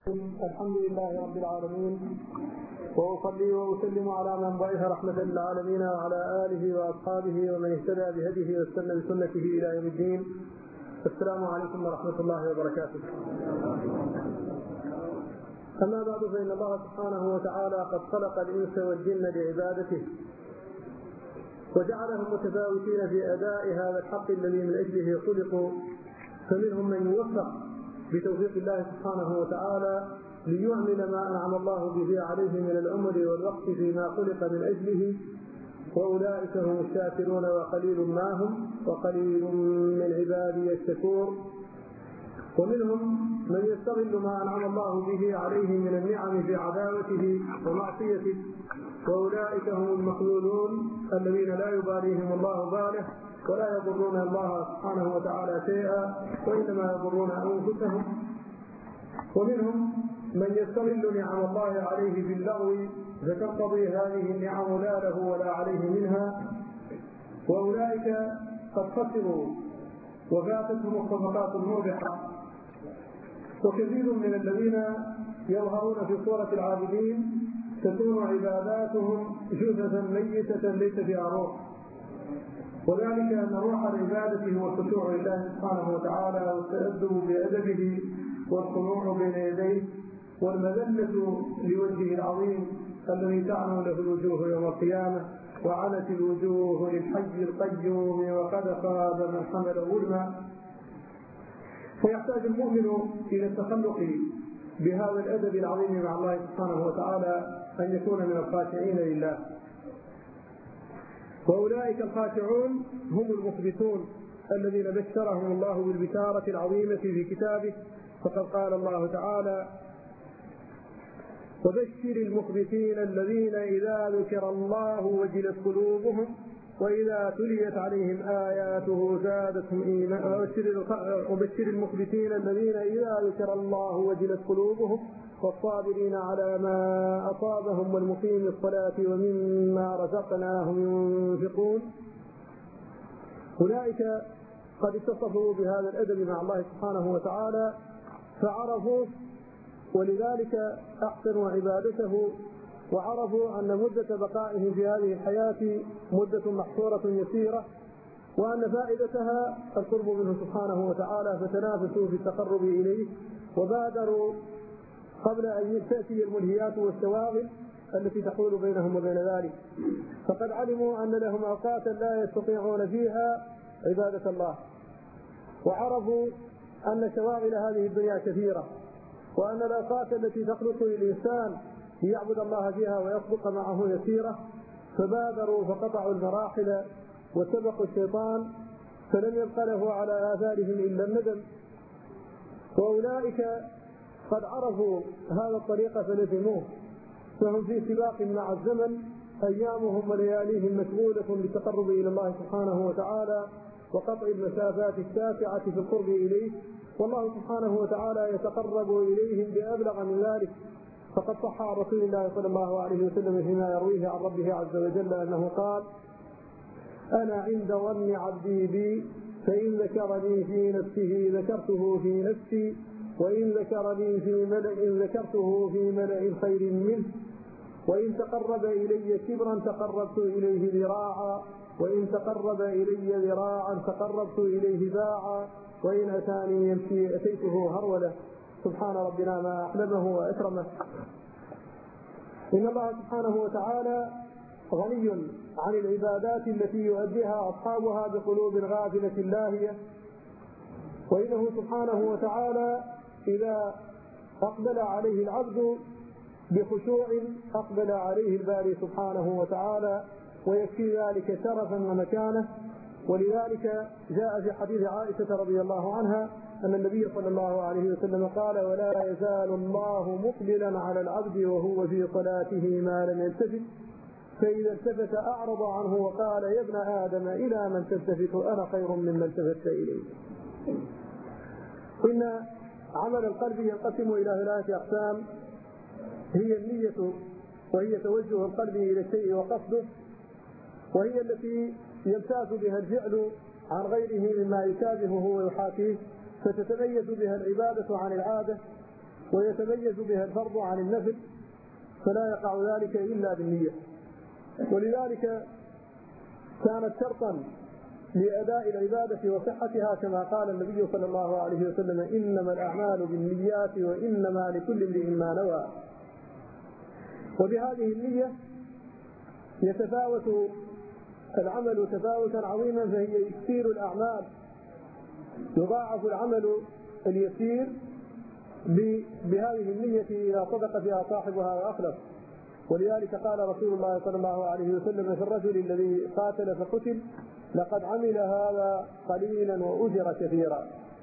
الحمد لله رب العالمين، وأصلي وأسلم على من بعث رحمة للعالمين وعلى آله وأصحابه ومن اهتدى بهديه واستنى بسنته إلى يوم الدين. السلام عليكم ورحمة الله وبركاته. أما بعد، فإن الله سبحانه وتعالى قد خلق الإنس والجن لعبادته، وجعلهم متفاوتين في أداء هذا الحق الذي من أجله خلقوا، فمنهم من يوفق بتوفيق الله سبحانه وتعالى ليعمل ما أنعم الله به عليه من العمر والوقت فيما خلق من أجله، وأولئك هم الشاكرون وقليل ما هم وقليل من عبادي الشكور. ومنهم من يستغل ما أنعم الله به عليه من النعم في عداوته ومعصيته، وأولئك هم المخذولون الذين لا يباليهم الله باله ولا يضرون الله سبحانه وتعالى شيئا، وإنما يضرون أنفسهم. ومنهم من يستغل نعم الله عليه باللغو فتقتضي هذه النعم لا له ولا عليه منها، وأولئك قد خسروا وفاتتهم الصفقات المربحة. وكثير من الذين يظهرون في صورة العابدين تكون عباداتهم جثثا ميتة ليس فيها روح، وذلك أن روح العبادة هو الخشوع لله سبحانه وتعالى والتأدب بأدبه والخضوع بين يديه والمذلة لوجهه العظيم الذي تعنو له الوجوه يوم القيامة، وعنت الوجوه للحي القيوم وقد خاب من حمل ظلما. فيحتاج المؤمن إلى التخلق بهذا الأدب العظيم مع الله سبحانه وتعالى أن يكون من الخاشعين لله. وأولئك الخاشعون هم المخبتون الذين بشرهم الله بالبشارة العظيمة في كتابه، فقد قال الله تعالى: وبشر المخبتين الذين إذا ذكر الله وجلت قلوبهم وإذا تليت عليهم آياته زادتهم إيمانا. وبشر المخبتين الذين إذا ذكر الله وجلت قلوبهم والصابرين على ما أصابهم والمقيم الصلاة ومما رزقناهم ينفقون. أولئك قد اتصفوا بهذا الأدب مع الله سبحانه وتعالى فعرفوه، ولذلك أحسنوا عبادته، وعرفوا أن مدة بقائهم في هذه الحياة مدة محصورة يسيرة، وأن فائدتها القرب منه سبحانه وتعالى، فتنافسوا في التقرب إليه وبادروا قبل أن تأتي الملهيات والشواغل التي تحول بينهم وبين ذلك. فقد علموا أن لهم أوقاتا لا يستطيعون فيها عبادة الله، وعرفوا أن شواغل هذه الدنيا كثيرة، وأن الأوقات التي تخلص للإنسان ليعبد الله فيها ويصدق معه يسيرة، فبادروا فقطعوا المراحل وسبقوا الشيطان، فلم يبق له على آثارهم إلا الندم. وأولئك قد عرفوا هذا الطريق فلزموه، فهم في سباق مع الزمن، أيامهم ولياليهم مشغولة بالتقرب إلى الله سبحانه وتعالى وقطع المسافات الشاسعة في القرب إليه، والله سبحانه وتعالى يتقرب إليهم بأبلغ من ذلك. فقد صح عن رسول الله صلى الله عليه وسلم فيما يرويه عن ربه عز وجل أنه قال: أنا عند ظن عبدي بي، فإن ذكرني في نفسه ذكرته في نفسي، وإن ذكرني في ملأ ذكرته في ملأ خير منه، وإن تقرب إلي شبرا تقربت إليه ذراعا، وإن تقرب إلي ذراعا تقربت إليه باعا، وإن أتاني يمشي أتيته هرولة. سبحان ربنا ما أحلمه وأكرمه. إن الله سبحانه وتعالى غني عن العبادات التي يؤديها أصحابها بقلوب غافلة لاهية، وإنه سبحانه وتعالى إذا أقبل عليه العبد بخشوع أقبل عليه الباري سبحانه وتعالى، ويكفي ذلك شرفا ومكانه. ولذلك جاء في حديث عائشة رضي الله عنها أن النبي صلى الله عليه وسلم قال: ولا يزال الله مقبلا على العبد وهو في صلاته ما لم يلتفت، فإذا التفت أعرض عنه وقال: يا ابن آدم إلى من تلتفت أنا خير ممن التفت إليه. إن عمل القلب ينقسم إلى 3 أقسام، هي النية، وهي توجه القلب إلى الشيء وقصده، وهي التي يمتاز بها الفعل عن غيره مما يشابهه ويحاكيه، فتتميز بها العبادة عن العادة، ويتميز بها الفرض عن النفل، فلا يقع ذلك إلا بالنية. ولذلك كانت شرطا لأداء العبادة وصحتها، كما قال النبي صلى الله عليه وسلم: إنما الأعمال بالنيات وإنما لكل امرئ ما نوى. وبهذه النية يتفاوت العمل تفاوتا عظيما، فهي يكثير الأعمال، يضاعف العمل اليسير بهذه النية إذا صدق فيها صاحبها وأخلص. ولذلك قال رسول الله صلى الله عليه وسلم في الرجل الذي قاتل فقتل: لقد عمل هذا قليلا وأجر كثيرا.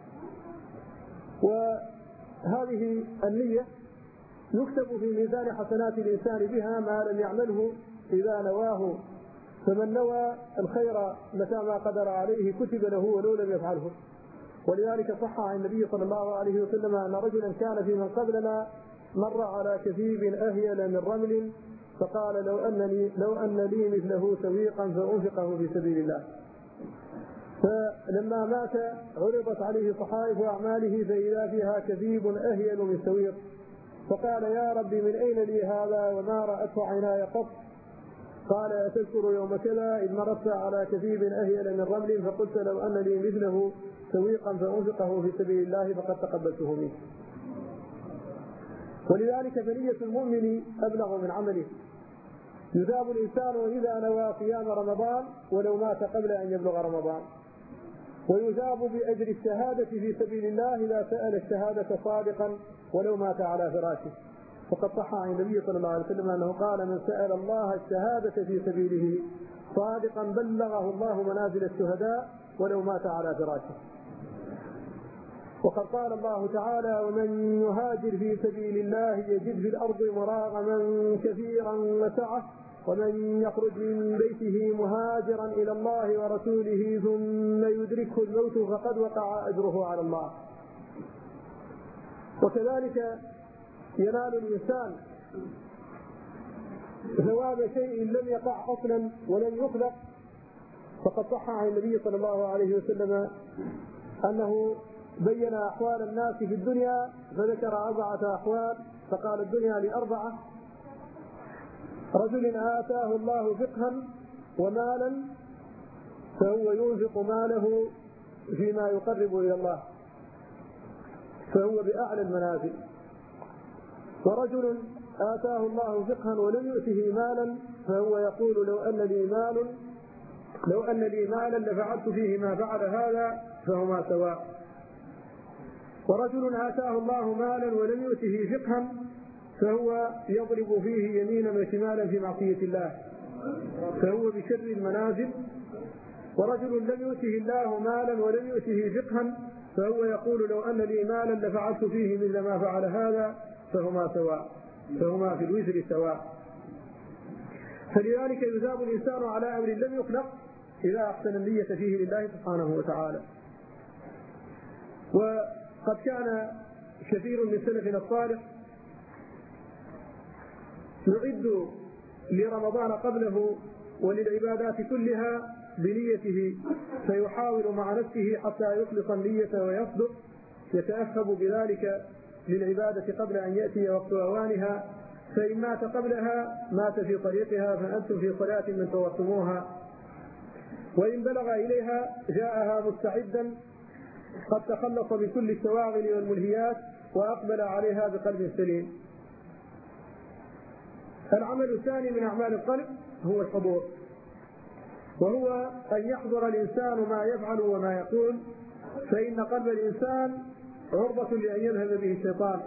وهذه النية يكتب في ميزان حسنات الإنسان بها ما لم يعمله إذا نواه، فمن نوى الخير متى ما قدر عليه كتب له ولو لم يفعله. ولذلك صح عن النبي صلى الله عليه وسلم أن رجلا كان في من قبلنا مر على كثيب أهيل من رمل فقال: لو أن لي مثله سويقا فأنفقه في سبيل الله. فلما مات عرضت عليه صحائف أعماله فإذا فيها كثيب أهيل من سويق، فقال: يا ربي من أين لي هذا وما رأته عيناي قط؟ قال: أتذكر يوم كذا إذ مررت على كثيب أهيل من رمل فقلت لو أن لي مثله سويقا فأنفقه في سبيل الله فقد تقبلته منه. ولذلك فنية المؤمن أبلغ من عمله. يثاب الإنسان إذا نوى قيام رمضان ولو مات قبل أن يبلغ رمضان، ويثاب بأجر الشهادة في سبيل الله إذا سأل الشهادة صادقا ولو مات على فراشه. فقد صح عن النبي صلى الله عليه وسلم أنه قال: من سأل الله الشهادة في سبيله صادقا بلغه الله منازل الشهداء ولو مات على فراشه. وقد قال الله تعالى: ومن يهاجر في سبيل الله يجد في الأرض مراغما كثيرا وسعة، ومن يخرج من بيته مهاجرا إلى الله ورسوله ثم يدركه الموت فقد وقع أجره على الله. وكذلك ينال الإنسان ثواب شيء لم يقع أصلا ولم يخلق. فقد صح عن النبي صلى الله عليه وسلم أنه بين أحوال الناس في الدنيا فذكر 4 أحوال، فقال: الدنيا ل4: رجل آتاه الله فقها ومالا فهو ينفق ماله فيما يقرب إلى الله فهو بأعلى المنازل، ورجل آتاه الله فقها ولم يؤته مالا فهو يقول: لو أن لي مالا لفعلت فيه ما فعل هذا، فهما سواء. ورجل آتاه الله مالا ولم يؤته فقها فهو يضرب فيه يمينا وشمالا في معصية الله، فهو بشر المنازل. ورجل لم يؤته الله مالا ولم يؤته فقها فهو يقول: لو أن لي مالا لفعلت فيه مثل ما فعل هذا، فهما سواء، فهما في الوزر سواء. فلذلك يثاب الإنسان على أمر لم يخلق إذا أحسن النية فيه لله سبحانه وتعالى. وقد كان كثير من سلفنا الصالح يعد لرمضان قبله وللعبادات كلها بنيته، فيحاول مع نفسه حتى يخلص النية ويصدق، يتأهب بذلك للعبادة قبل أن يأتي وقت أوانها، فإن مات قبلها مات في طريقها فأنتم في صلاة من توقموها، وإن بلغ إليها جاءها مستعدا قد تخلص من كل الشواغل والملهيات وأقبل عليها بقلب سليم. العمل الثاني من أعمال القلب هو الحضور، وهو أن يحضر الإنسان ما يفعل وما يقول، فإن قلب الإنسان عرضة لأن يذهب به الشيطان،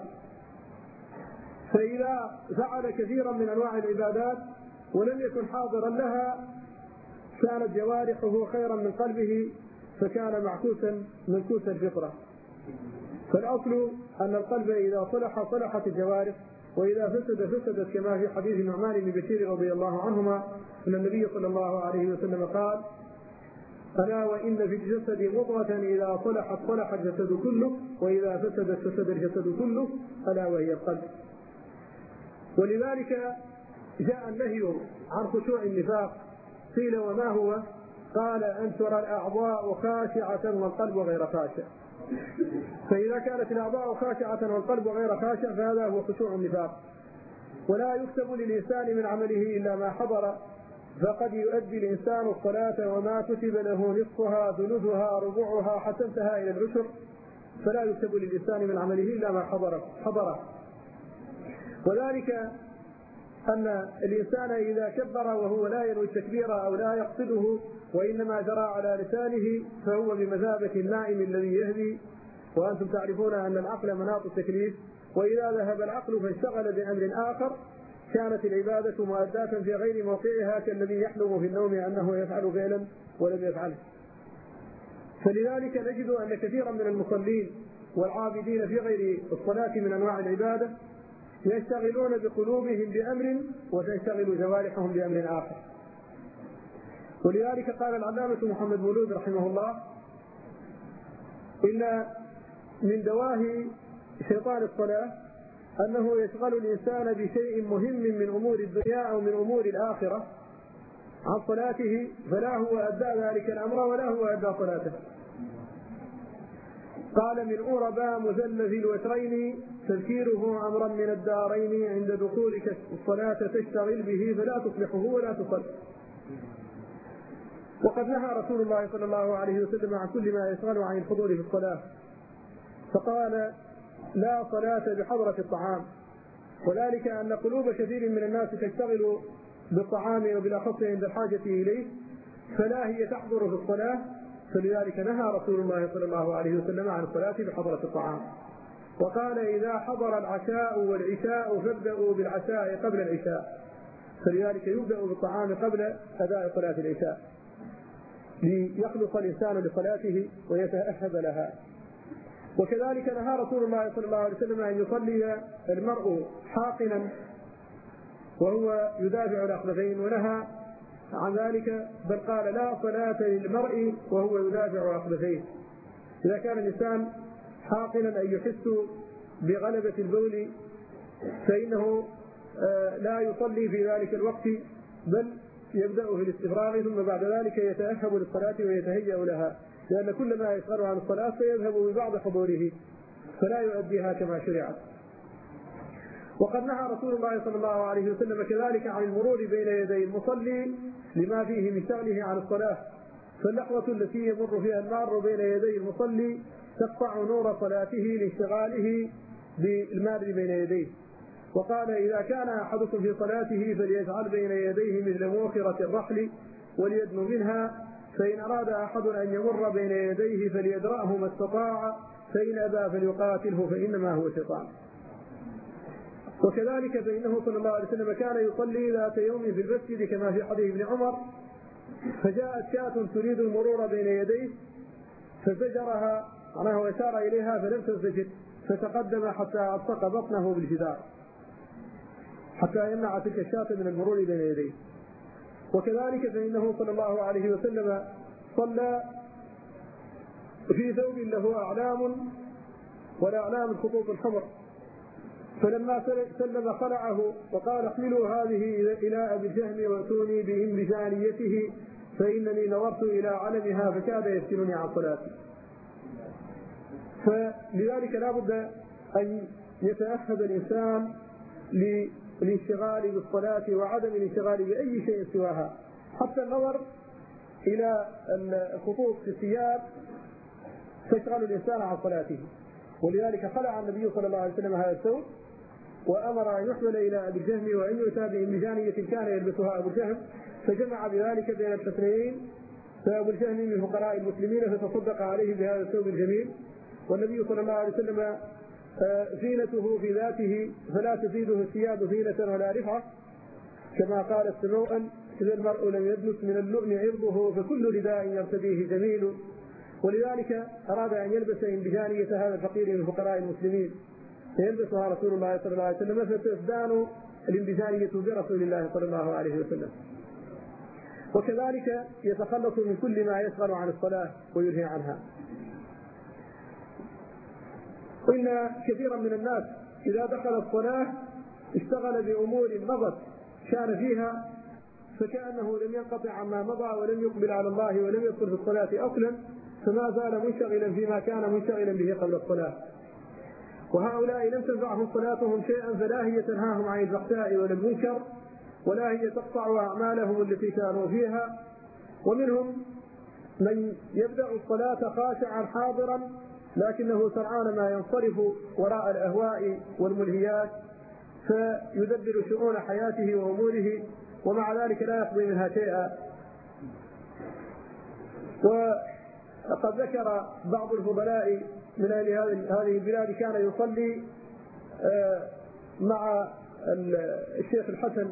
فإذا فعل كثيرا من أنواع العبادات ولم يكن حاضرا لها كانت جوارحه خيرا من قلبه فكان معكوسا منكوس الفطرة. فالأصل أن القلب إذا صلح صلحت الجوارح، وإذا فسدت كما في حديث النعمان بن بشير رضي الله عنهما أن النبي صلى الله عليه وسلم قال: ألا وإن في الجسد مضغة إذا صلحت صلح الجسد كله، وإذا فسدت فسد الجسد كله، ألا وهي القلب. ولذلك جاء النهي عن خشوع النفاق. قيل: وما هو؟ قال: أن ترى الأعضاء خاشعة والقلب غير خاشع. فإذا كانت الأعضاء خاشعة والقلب غير خاشع فهذا هو خشوع النفاق. ولا يكتب للإنسان من عمله إلا ما حضر، فقد يؤدي الإنسان الصلاة وما كتب له نصفها ثلثها ربعها حتى انتهى إلى العشر، فلا يكتب للإنسان من عمله إلا ما حضره. وذلك أن الإنسان إذا كبر وهو لا ينوي التكبير أو لا يقصده وإنما جرى على لسانه فهو بمثابة النائم الذي يهدي. وأنتم تعرفون أن العقل مناط التكليف، وإذا ذهب العقل فاشتغل بأمر آخر كانت العبادة مؤداة في غير موقعها، كالذي يحلم في النوم أنه يفعل فعلا ولم يفعله. فلذلك نجد أن كثيرا من المصلين والعابدين في غير الصلاة من أنواع العبادة يشتغلون بقلوبهم بأمر وتشتغل جوارحهم بأمر آخر. ولذلك قال العلامة محمد مولود رحمه الله: إن من دواهي شيطان الصلاة أنه يشغل الإنسان بشيء مهم من أمور الدنيا أو من أمور الآخرة عن صلاته، فلا هو أدى ذلك الأمر ولا هو أدى صلاته. قال: من أوربا مثلث الوترين تذكيره أمرا من الدارين، عند دخولك الصلاة تشتغل به فلا تصلحه ولا تصل. وقد نهى رسول الله صلى الله عليه وسلم عن كل ما يشغل عن الحضور في الصلاة، فقال: لا صلاة بحضرة الطعام، وذلك أن قلوب كثير من الناس تشتغل بالطعام وبالأخص عند الحاجة إليه، فلا هي تحضر في الصلاة، فلذلك نهى رسول الله صلى الله عليه وسلم عن الصلاة بحضرة الطعام. وقال: إذا حضر العشاء والعشاء فابدأوا بالعشاء قبل العشاء، فلذلك يبدأ بالطعام قبل أداء صلاة العشاء ليخلص الإنسان لصلاته ويتأهب لها. وكذلك نهى رسول الله صلى الله عليه وسلم أن يصلي المرء حاقنا وهو يدافع الأخبثين، ونهى عن ذلك، بل قال: لا صلاة للمرء وهو يدافع الأخبثين. إذا كان الإنسان حاقنا أن يحس بغلبة البول فإنه لا يصلي في ذلك الوقت، بل يبدأ في الاستفراغ ثم بعد ذلك يتأهب للصلاة ويتهيأ لها، لأن كل ما يشغل عن الصلاة فيذهب ببعض حضوره فلا يؤديها كما شرعت. وقد نهى رسول الله صلى الله عليه وسلم كذلك عن المرور بين يدي المصلي لما فيه من شغله عن الصلاة، فاللحظة التي يمر فيها المار بين يدي المصلي تقطع نور صلاته لاشتغاله بالمار بين يديه. وقال: إذا كان أحدكم في صلاته فليجعل بين يديه مثل موخرة الرحل وليدنو منها، فإن أراد أحد أن يمر بين يديه فليدرأه ما استطاع، فإن أبى فليقاتله فإنما هو شيطان. وكذلك فإنه صلى الله عليه وسلم كان يصلي ذات يوم في المسجد كما في حديث ابن عمر، فجاءت شاة تريد المرور بين يديه فزجرها عنه وأشار إليها فلم تنسجد، فتقدم حتى ألصق بطنه بالجدار حتى يمنع تلك الشاة من المرور بين يديه. وكذلك فإنه صلى الله عليه وسلم صلى في ثوب له أعلام والأعلام الخطوط الحمر، فلما سلم خلعه وقال: احملوا هذه إلى أبي الجهم وأتوني بهم بجانيته فإنني نظرت إلى علمها فكاد يفتنني عن صلاتي. فلذلك لا بد أن يتأهب الإنسان للانشغال بالصلاة وعدم الانشغال بأي شيء سواها، حتى النظر إلى الخطوط في الثياب تشغل الإنسان عن صلاته. ولذلك خلع النبي صلى الله عليه وسلم هذا الثوب وأمر أن يحمل إلى أبي الجهم وأن يؤتى بمجانية كان يلبسها أبو الجهم، فجمع بذلك بين الحسنين، فأبو الجهم من فقراء المسلمين فتصدق عليه بهذا الثوب الجميل. والنبي صلى الله عليه وسلم زينته في ذاته فلا تزيده الثياب زينة ولا رفعة، كما قال سموءا: إذا المرء لم يدنس من اللؤم عرضه فكل رداء يرتديه جميل. ولذلك أراد أن يلبس بجانية هذا الفقير من فقراء المسلمين فيلبسها رسول الله صلى الله عليه وسلم، فتزدان الانبجانية برسول الله صلى الله عليه وسلم. وكذلك يتخلص من كل ما يشغل عن الصلاة وينهي عنها. إن كثيرا من الناس إذا دخل الصلاة اشتغل بأمور مضت كان فيها فكأنه لم ينقطع عما مضى ولم يقبل على الله ولم يدخل في الصلاة أصلا، فما زال منشغلا فيما كان منشغلا به قبل الصلاة. وهؤلاء لم تنفعهم صلاتهم شيئا، فلا هي تنهاهم عن الفحشاء ولا المنكر، ولا هي تقطع أعمالهم التي كانوا فيها. ومنهم من يبدأ الصلاة خاشعا حاضرا، لكنه سرعان ما ينصرف وراء الأهواء والملهيات، فيدبر شؤون حياته وأموره، ومع ذلك لا يقضي منها شيئا. وقد ذكر بعض الفضلاء من أهل هذه البلاد كان يصلي مع الشيخ الحسن،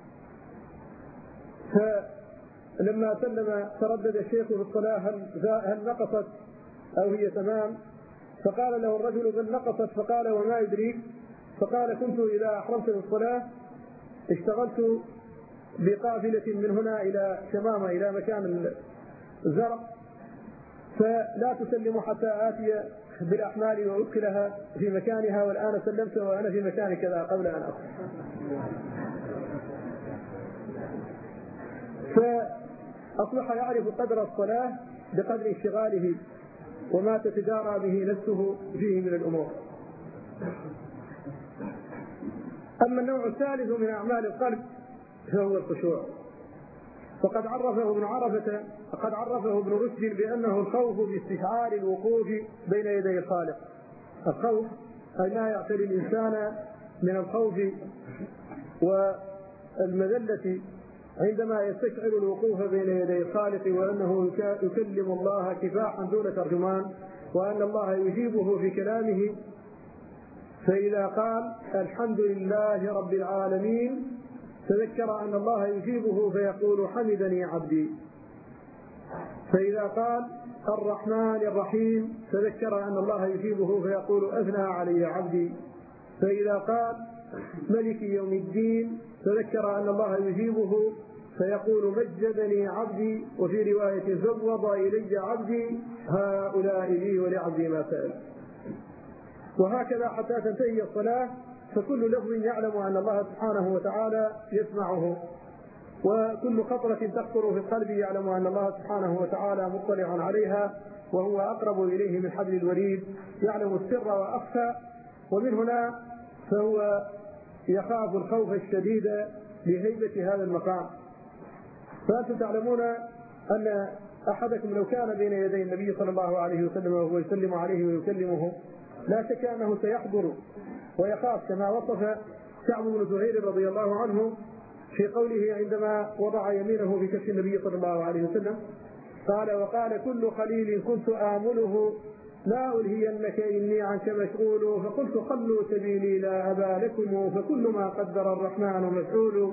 فلما سلم تردد الشيخ في الصلاة هل نقصت أو هي تمام؟ فقال له الرجل بل نقصت. فقال وما يدريك؟ فقال كنت إذا أحرمت بالصلاة اشتغلت بقافلة من هنا إلى شمامة إلى مكان الزرع، فلا تسلم حتى آتي بالأحمال وأدخلها في مكانها، والآن سلمت وأنا في مكان كذا قبل أن أصل. فأصبح يعرف قدر الصلاة بقدر انشغاله وما تتجارى به نفسه فيه من الأمور. أما النوع الثالث من أعمال القلب فهو الخشوع، فقد عرفه ابن رشد بأنه الخوف باستشعار الوقوف بين يدي الخالق. الخوف أي ما يعتري الإنسان من الخوف والمذلة عندما يستشعر الوقوف بين يدي الخالق، وأنه يكلم الله كفاحا دون ترجمان، وأن الله يجيبه في كلامه. فإذا قال الحمد لله رب العالمين تذكر أن الله يجيبه فيقول حمدني عبدي. فإذا قال الرحمن الرحيم تذكر أن الله يجيبه فيقول أثنى علي عبدي. فإذا قال ملك يوم الدين تذكر أن الله يجيبه فيقول مجدني عبدي. وفي رواية زوض إلي عبدي هؤلاء لي ولعبدي ما سأل. وهكذا حتى تنتهي الصلاة، فكل لفظ يعلم أن الله سبحانه وتعالى يسمعه، وكل خطرة تخطر في القلب يعلم أن الله سبحانه وتعالى مطلع عليها، وهو أقرب إليه من حبل الوريد، يعلم السر وأخفى. ومن هنا فهو يخاف الخوف الشديد لهيبة هذا المقام. فأنتم تعلمون أن أحدكم لو كان بين يدي النبي صلى الله عليه وسلم وهو يسلم عليه ويكلمه لا شك أنه سيحضر ويخاف، كما وصف كعب بن زهير رضي الله عنه في قوله عندما وضع يمينه في كف النبي صلى الله عليه وسلم قال وقال كل خليل كنت آمله لا ألهينك إني عنك مشغول. فقلت خلوا سبيلي لا أبا لكم فكل ما قدر الرحمن مفعول.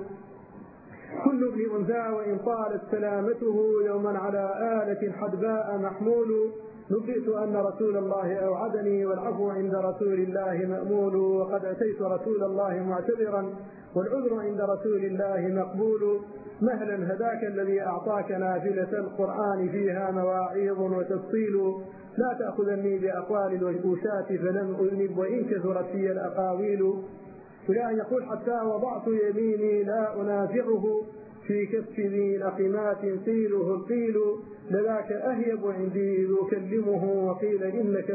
كل ابن أنثى وإن طالت سلامته يوما على آلة حدباء محمول. نبئت أن رسول الله أوعدني والعفو عند رسول الله مأمول. وقد أتيت رسول الله معتذرا والعذر عند رسول الله مقبول. مهلا هداك الذي أعطاك نافلة القرآن فيها مواعيظ وتفصيل. لا تأخذني بأقوال الوشاة فلم أذنب وإن كثرت في الأقاويل. إلى أن يقول حتى وضعت يميني لا أنافعه في كف ذي لقمات قيله القيل. لذاك أهيب عندي إذ أكلمه وقيل إنك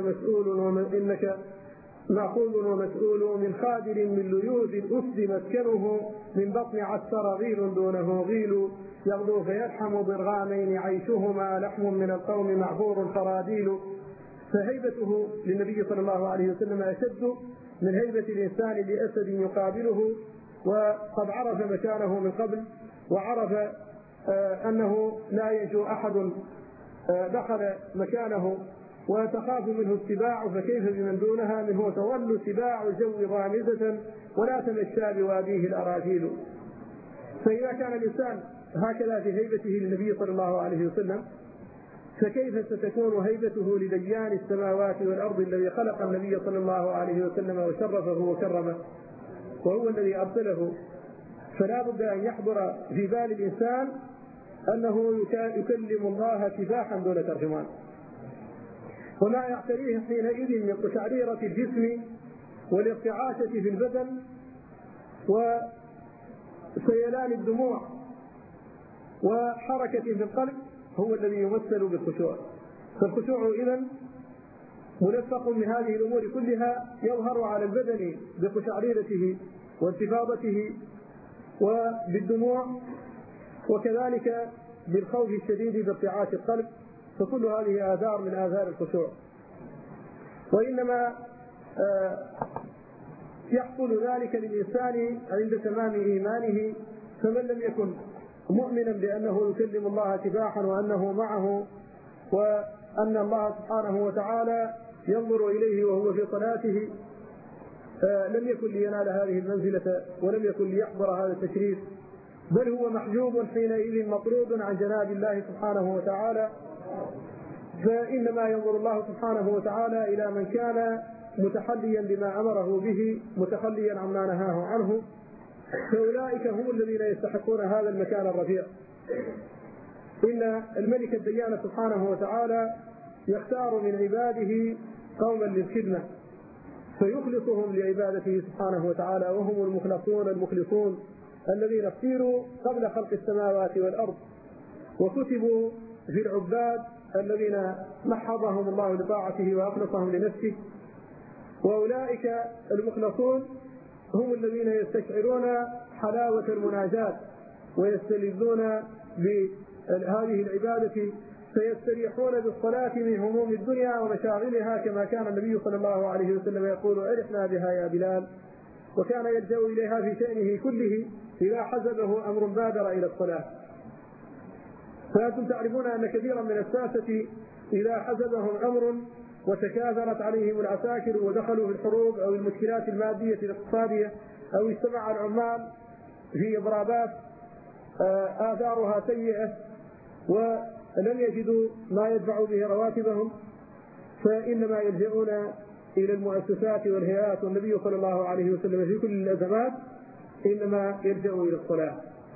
مأخوذ ومسؤول من خادر من ليوذ الأسد مسكنه من بطن عسر غيل دونه غيل. يغدو فيلحم ضرغامين عيشهما لحم من القوم معفور فراديل. فهيبته للنبي صلى الله عليه وسلم أشد من هيبة الإنسان لأسد يقابله. وقد عرف مكانه من قبل، وعرف أنه لا ينجو أحد دخل مكانه، وتخاف منه السباع فكيف بمن دونها منه تظل سباع الجو غامزة ولا تمشى بواديه الأراجيل. فإذا كان الإنسان هكذا في هيبته للنبي صلى الله عليه وسلم، فكيف ستكون هيبته لديان السماوات والأرض الذي خلق النبي صلى الله عليه وسلم وشرفه وكرمه وهو الذي أرسله. فلا بد أن يحضر في بال الإنسان أنه يكلم الله كفاحا دون ترجمان، وما يعتريه حينئذ من قشعريرة الجسم والارتعاشة في البدن وسيلان الدموع وحركة في القلب هو الذي يمثل بالخشوع. فالخشوع إذن ملفق من هذه الأمور كلها، يظهر على البدن بقشعريرته وانتفاضته وبالدموع، وكذلك بالخوف الشديد بارتعاش القلب، فكل هذه آثار من آثار الخشوع. وإنما يحصل ذلك للإنسان عند تمام إيمانه، فمن لم يكن مؤمنا بأنه يكلم الله كفاحا وأنه معه وأن الله سبحانه وتعالى ينظر إليه وهو في صلاته، لم يكن لينال هذه المنزلة ولم يكن ليحضر هذا التشريف، بل هو محجوب حينئذ مطرود عن جناب الله سبحانه وتعالى. فإنما ينظر الله سبحانه وتعالى إلى من كان متحليا بما أمره به متخليا عما نهاه عنه، فأولئك هم الذين يستحقون هذا المكان الرفيع. إن الملك الديان سبحانه وتعالى يختار من عباده قوما للخدمة فيخلصهم لعبادته سبحانه وتعالى، وهم المخلصون الذين اختيروا قبل خلق السماوات والأرض، وكتبوا في العباد الذين محضهم الله لطاعته وأخلصهم لنفسه. وأولئك المخلصون هم الذين يستشعرون حلاوة المناجاة ويستلذون بهذه العبادة، فيستريحون بالصلاة من هموم الدنيا ومشاغلها، كما كان النبي صلى الله عليه وسلم يقول: أرحنا بها يا بلال. وكان يلجأ إليها في شأنه كله إذا حزبه أمر بادر إلى الصلاة. فأنتم تعرفون أن كثيرا من الساسة إذا حزبهم أمر وتكاثرت عليهم العساكر ودخلوا في الحروب أو المشكلات المادية الاقتصادية أو اجتمع العمال في إضرابات آثارها سيئة ولم يجدوا ما يدفعوا به رواتبهم، فإنما يلجؤون إلى المؤسسات والهيئات، والنبي صلى الله عليه وسلم في كل الأزمات إنما يلجأ إلى الصلاة.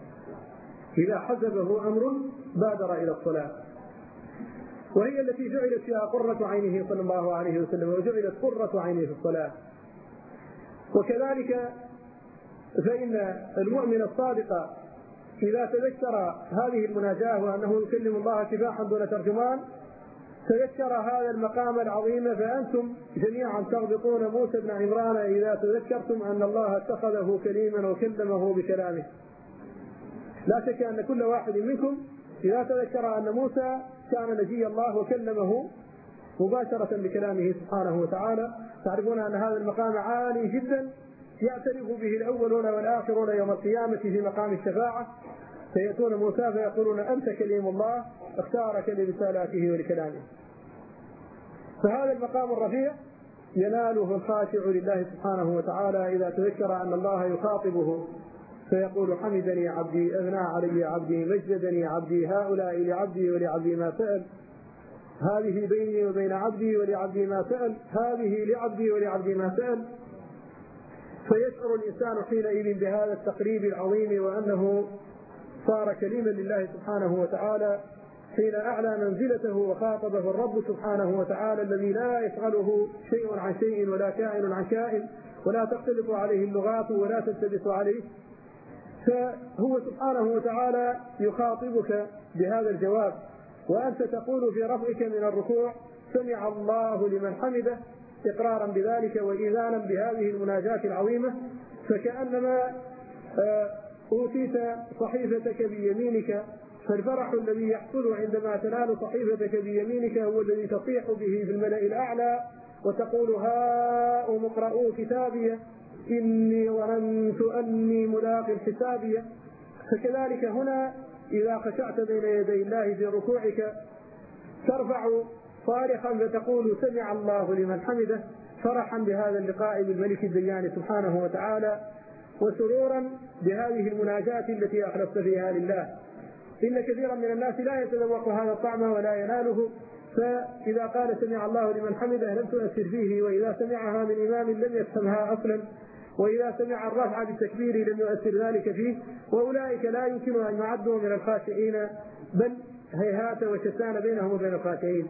إذا حزبه أمر بادر إلى الصلاة، وهي التي جعلت فيها قرة عينه صلى الله عليه وسلم، وجعلت قرة عينه في الصلاة. وكذلك فإن المؤمن الصادق إذا تذكر هذه المناجاة وأنه يكلم الله كفاحا دون ترجمان، تذكر هذا المقام العظيم. فأنتم جميعا تغبطون موسى بن عمران إذا تذكرتم أن الله اتخذه كليما وكلمه بكلامه. لا شك أن كل واحد منكم إذا تذكر أن موسى كان نجي الله وكلمه مباشرة بكلامه سبحانه وتعالى، تعرفون أن هذا المقام عالي جدا يعترف به الأولون والآخرون يوم القيامة في مقام الشفاعة، فيأتون موسى فيقولون: أنت كليم الله اختارك لرسالاته ولكلامه. فهذا المقام الرفيع يناله الخاشع لله سبحانه وتعالى إذا تذكر أن الله يخاطبه فيقول: حمدني عبدي، أثنى علي عبدي، مجدني عبدي، هؤلاء لعبدي ولعبدي ما سأل، هذه بيني وبين عبدي ولعبدي ما سأل، هذه لعبدي ولعبدي ما سأل. فيشعر الإنسان حينئذ بهذا التقريب العظيم وأنه صار كليما لله سبحانه وتعالى حين أعلى منزلته وخاطبه الرب سبحانه وتعالى الذي لا يشغله شيء عن شيء ولا كائن عن كائن ولا تختلط عليه اللغات ولا تلتبس عليه، فهو سبحانه وتعالى يخاطبك بهذا الجواب، وأنت تقول في رفعك من الركوع: سمع الله لمن حمده، إقرارا بذلك وإذانا بهذه المناجاة العظيمة، فكأنما أوتيت صحيفتك بيمينك. فالفرح الذي يحصل عندما تنال صحيفتك بيمينك هو الذي تطيح به في الملأ الأعلى وتقول: هاؤم اقرءوا كتابي إني ظننت أني ملاق حسابي. فكذلك هنا إذا خشعت بين يدي الله في ركوعك ترفع صارخا فتقول: سمع الله لمن حمده، فرحا بهذا اللقاء بالملك الديان سبحانه وتعالى، وسرورا بهذه المناجاة التي أخلصت فيها لله. إن كثيرا من الناس لا يتذوق هذا الطعم ولا يناله، فإذا قال سمع الله لمن حمده لم تؤثر فيه، وإذا سمعها من إمام لم يفهمها أصلا، وإذا سمع الرفع بالتكبير لم يؤثر ذلك فيه، وأولئك لا يمكن أن يعدوا من الخاشعين، بل هيهات وشتان بينهم وبين الخاشعين.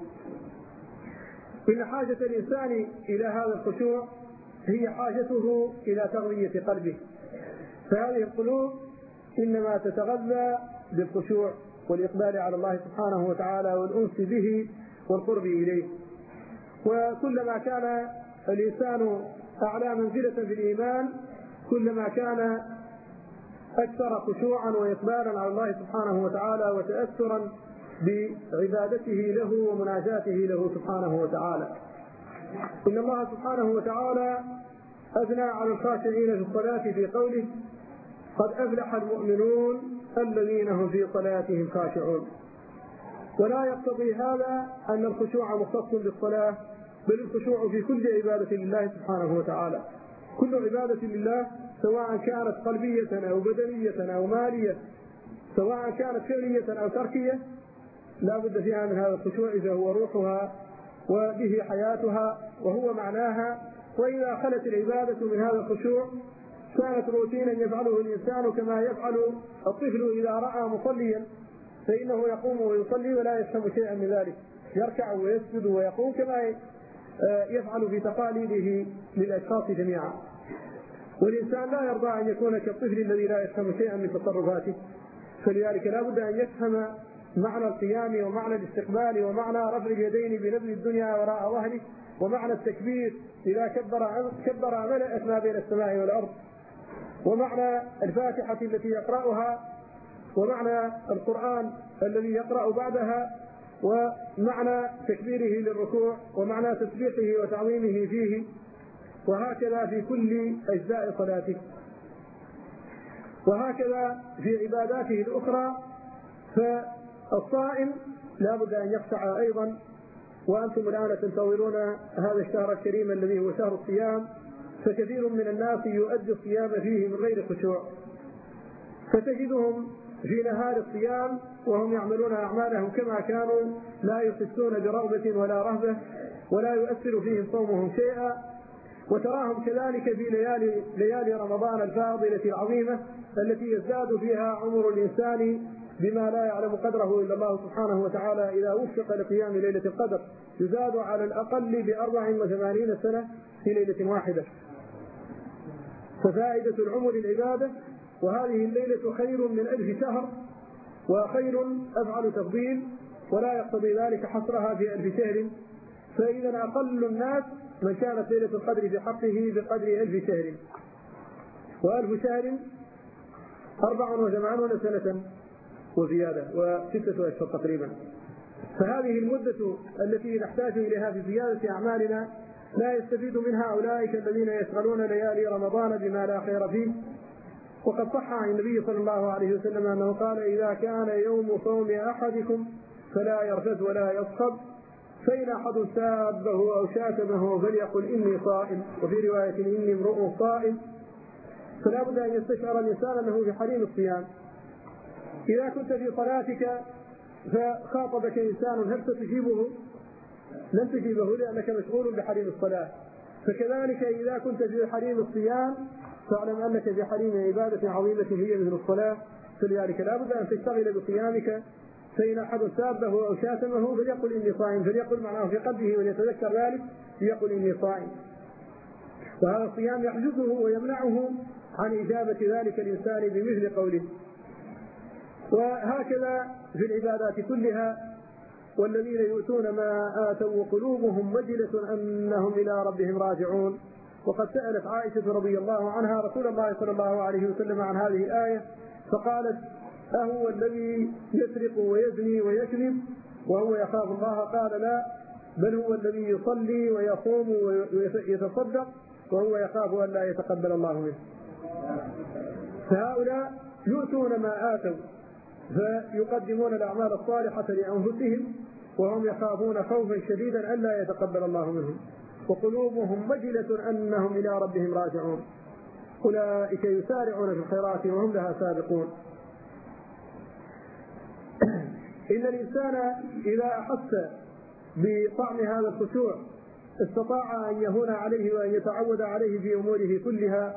إن حاجة الإنسان إلى هذا الخشوع هي حاجته إلى تغذية قلبه، فهذه القلوب إنما تتغذى بالخشوع والإقبال على الله سبحانه وتعالى والأنس به والقرب إليه. وكلما كان الإنسان أعلى منزلة في الإيمان كلما كان أكثر خشوعا وإقبالا على الله سبحانه وتعالى وتأثرا بعبادته له ومناجاته له سبحانه وتعالى. إن الله سبحانه وتعالى أثنى على الخاشعين في الصلاة في قوله: قد أفلح المؤمنون الذين هم في صلاتهم خاشعون. ولا يقتضي هذا أن الخشوع مختص بالصلاة، بل الخشوع في كل عبادة لله سبحانه وتعالى. كل عبادة لله سواء كانت قلبية أو بدنية أو مالية، سواء كانت فعلية أو تركية، لا بد فيها من هذا الخشوع، إذا هو روحها وبه حياتها وهو معناها. وإذا خلت العبادة من هذا الخشوع كانت روتينا يفعله الإنسان كما يفعل الطفل إذا رأى مصليا، فإنه يقوم ويصلي ولا يفهم شيئا من ذلك، يركع ويسجد ويقوم كما يفعل في تقاليده للأشخاص جميعا. والإنسان لا يرضى أن يكون كالطفل الذي لا يفهم شيئا من تصرفاته، فلذلك لا بد أن يفهم معنى القيام ومعنى الاستقبال ومعنى رفع اليدين بنبذ الدنيا وراء ظهره، ومعنى التكبير إذا كبر ملأت ما بين السماء والأرض، ومعنى الفاتحة التي يقرأها، ومعنى القرآن الذي يقرأ بعدها، ومعنى تكبيره للركوع، ومعنى تسبيحه وتعظيمه فيه، وهكذا في كل أجزاء صلاته. وهكذا في عباداته الأخرى. فالصائم لا بد أن يخشع أيضا. وأنتم الآن تنتظرون هذا الشهر الكريم الذي هو شهر الصيام، فكثير من الناس يؤدي الصيام فيه من غير خشوع، فتجدهم في نهار الصيام وهم يعملون أعمالهم كما كانوا، لا يحسون برغبة ولا رهبة، ولا يؤثر فيهم صومهم شيئا. وتراهم كذلك في ليالي رمضان الفاضلة العظيمة التي يزداد فيها عمر الإنسان بما لا يعلم قدره إلا الله سبحانه وتعالى. إذا وفق لقيام ليلة القدر يزاد على الأقل ب84 سنة في ليلة واحدة. ففائدة العمر العبادة، وهذه الليلة خير من 1000 شهر، وخير أفعل تفضيل، ولا يقتضي ذلك حصرها في 1000 شهر. فإذا أقل الناس من كانت ليلة القدر في حقه بقدر 1000 شهر، و1000 شهر 84 سنة وزيادة، و6 أشهر تقريبا. فهذه المدة التي نحتاج إليها في زيادة أعمالنا لا يستفيد منها أولئك الذين يشغلون ليالي رمضان بما لا خير فيه. وقد صح عن النبي صلى الله عليه وسلم أنه قال: إذا كان يوم صوم أحدكم فلا يرفث ولا يصخب، فإن أحد سابه أو شاتمه فليقل إني صائم، وفي رواية إني امرؤ صائم. فلا بد أن يستشعر الإنسان أنه في حريم الصيام. إذا كنت في صلاتك فخاطبك إنسان هل ستجيبه؟ لن تجيبه لأنك مشغول بحريم الصلاة. فكذلك إذا كنت في حريم الصيام فاعلم أنك في حريم عبادة عظيمة هي مثل الصلاة. فلذلك لا بد أن تشتغل بصيامك. فإن أحد سابه أو شاتمه فليقل إني صائم، فليقل معناه في قلبه وليتذكر ذلك، ليقل إني صائم. وهذا الصيام يحجزه ويمنعه عن إجابة ذلك الإنسان بمثل قوله. وهكذا في العبادات كلها: والذين يؤتون ما آتوا وقلوبهم وجلة أنهم إلى ربهم راجعون. وقد سألت عائشة رضي الله عنها رسول الله صلى الله عليه وسلم عن هذه الآية فقالت: أهو الذي يسرق ويزني ويكذب وهو يخاف الله؟ قال: لا، بل هو الذي يصلي ويصوم ويتصدق وهو يخاف أن لا يتقبل الله منه. فهؤلاء يؤتون ما آتوا، فيقدمون الأعمال الصالحة لأنفسهم وهم يخافون خوفا شديدا ألا يتقبل الله منهم، وقلوبهم وجلة أنهم إلى ربهم راجعون. أولئك يسارعون في الخيرات وهم لها سابقون. إن الإنسان إذا أحس بطعم هذا الخشوع استطاع أن يهون عليه وأن يتعود عليه في أموره كلها.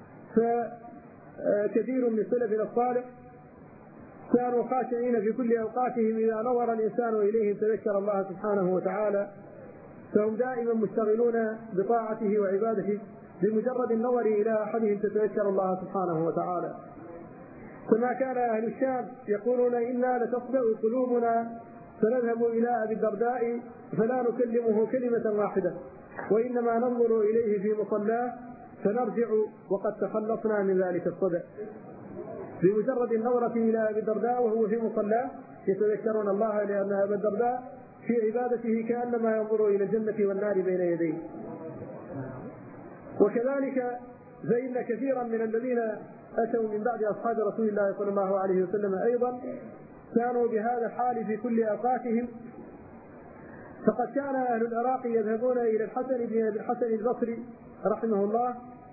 فكثير من سلفنا الصالح كانوا خاشعين في كل أوقاتهم، إذا نظر الإنسان إليهم تذكر الله سبحانه وتعالى، فهم دائما مشتغلون بطاعته وعبادته، بمجرد النظر إلى أحدهم تتذكر الله سبحانه وتعالى. كما كان أهل الشام يقولون: إنا لتصدأ قلوبنا فنذهب إلى أبي الدرداء فلا نكلمه كلمة واحدة، وإنما ننظر إليه في مصلاه فنرجع وقد تخلصنا من ذلك الصدى. بمجرد النظرة إلى أبي الدرداء وهو في مصلاه يتذكرون الله، لأن أبا الدرداء في عبادته كأنما ينظر إلى الجنة والنار بين يديه. وكذلك فإن كثيرا من الذين أتوا من بعد أصحاب رسول الله صلى الله عليه وسلم أيضا كانوا بهذا الحال في كل أوقاتهم. فقد كان أهل العراق يذهبون إلى الحسن البصري رحمه الله،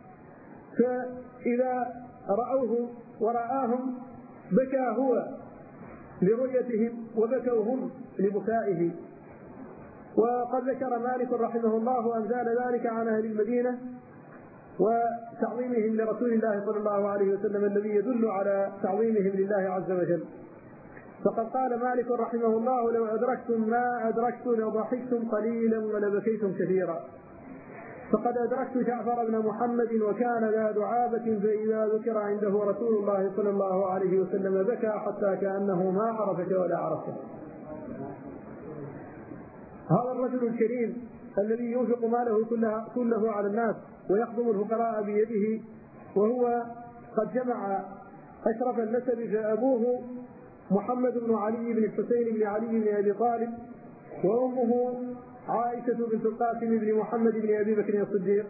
فإذا رأوه ورآهم بكى هو لرؤيتهم وبكوا هم لبكائه. وقد ذكر مالك رحمه الله أمثال ذلك عن أهل المدينة وتعظيمهم لرسول الله صلى الله عليه وسلم الذي يدل على تعظيمهم لله عز وجل. فقد قال مالك رحمه الله: لو أدركتم ما أدركت لضحكتم قليلا ولبكيتم كثيرا. فقد أدركت جعفر بن محمد وكان ذا دعابة، فإذا ذكر عنده رسول الله صلى الله عليه وسلم بكى حتى كأنه ما عرفك ولا عرفته. هذا الرجل الكريم الذي ينفق ماله كله على الناس ويخدم الفقراء بيده، وهو قد جمع أشرف النسب، فأبوه محمد بن علي بن الحسين بن علي بن أبي طالب، وأمه عائشة بنت القاسم بن محمد بن أبي بكر الصديق،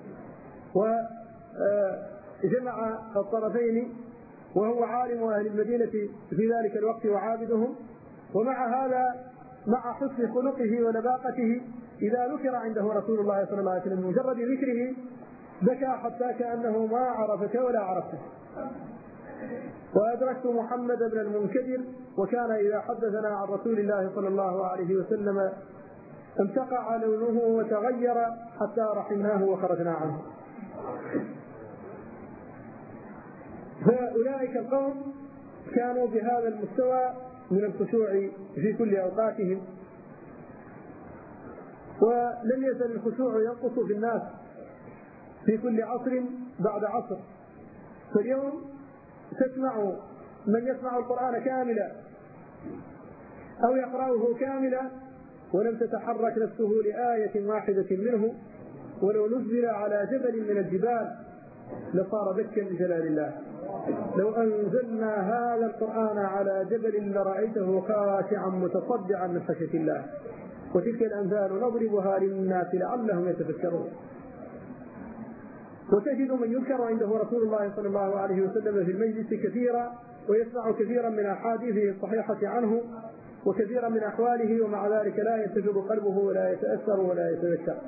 وجمع الطرفين، وهو عالم أهل المدينة في ذلك الوقت وعابدهم. ومع هذا مع حسن خلقه ولباقته إذا ذكر عنده رسول الله صلى الله عليه وسلم مجرد ذكره بكى حتى كأنه ما عرفك ولا عرفته. وأدركت محمد بن المنكدر وكان إذا حدثنا عن رسول الله صلى الله عليه وسلم انتقع لونه وتغير حتى رحمناه وخرجنا عنه. فأولئك القوم كانوا بهذا المستوى من الخشوع في كل أوقاتهم، ولم يزل الخشوع ينقص في الناس في كل عصر بعد عصر. فاليوم تسمع من يسمع القرآن كاملا أو يقرأه كاملا ولم تتحرك نفسه لآية واحدة منه، ولو نزل على جبل من الجبال لصار دكا لجلال الله. لو أنزلنا هذا القرآن على جبل لرأيته خاشعا متصدعا من خشية الله. وتلك الأمثال نضربها للناس لعلهم يتفكرون. وتجد من يذكر عنده رسول الله صلى الله عليه وسلم في المجلس كثيرا، ويسمع كثيرا من أحاديثه الصحيحة عنه وكثيرا من أحواله، ومع ذلك لا ينتفض قلبه ولا يتأثر ولا يتذكر.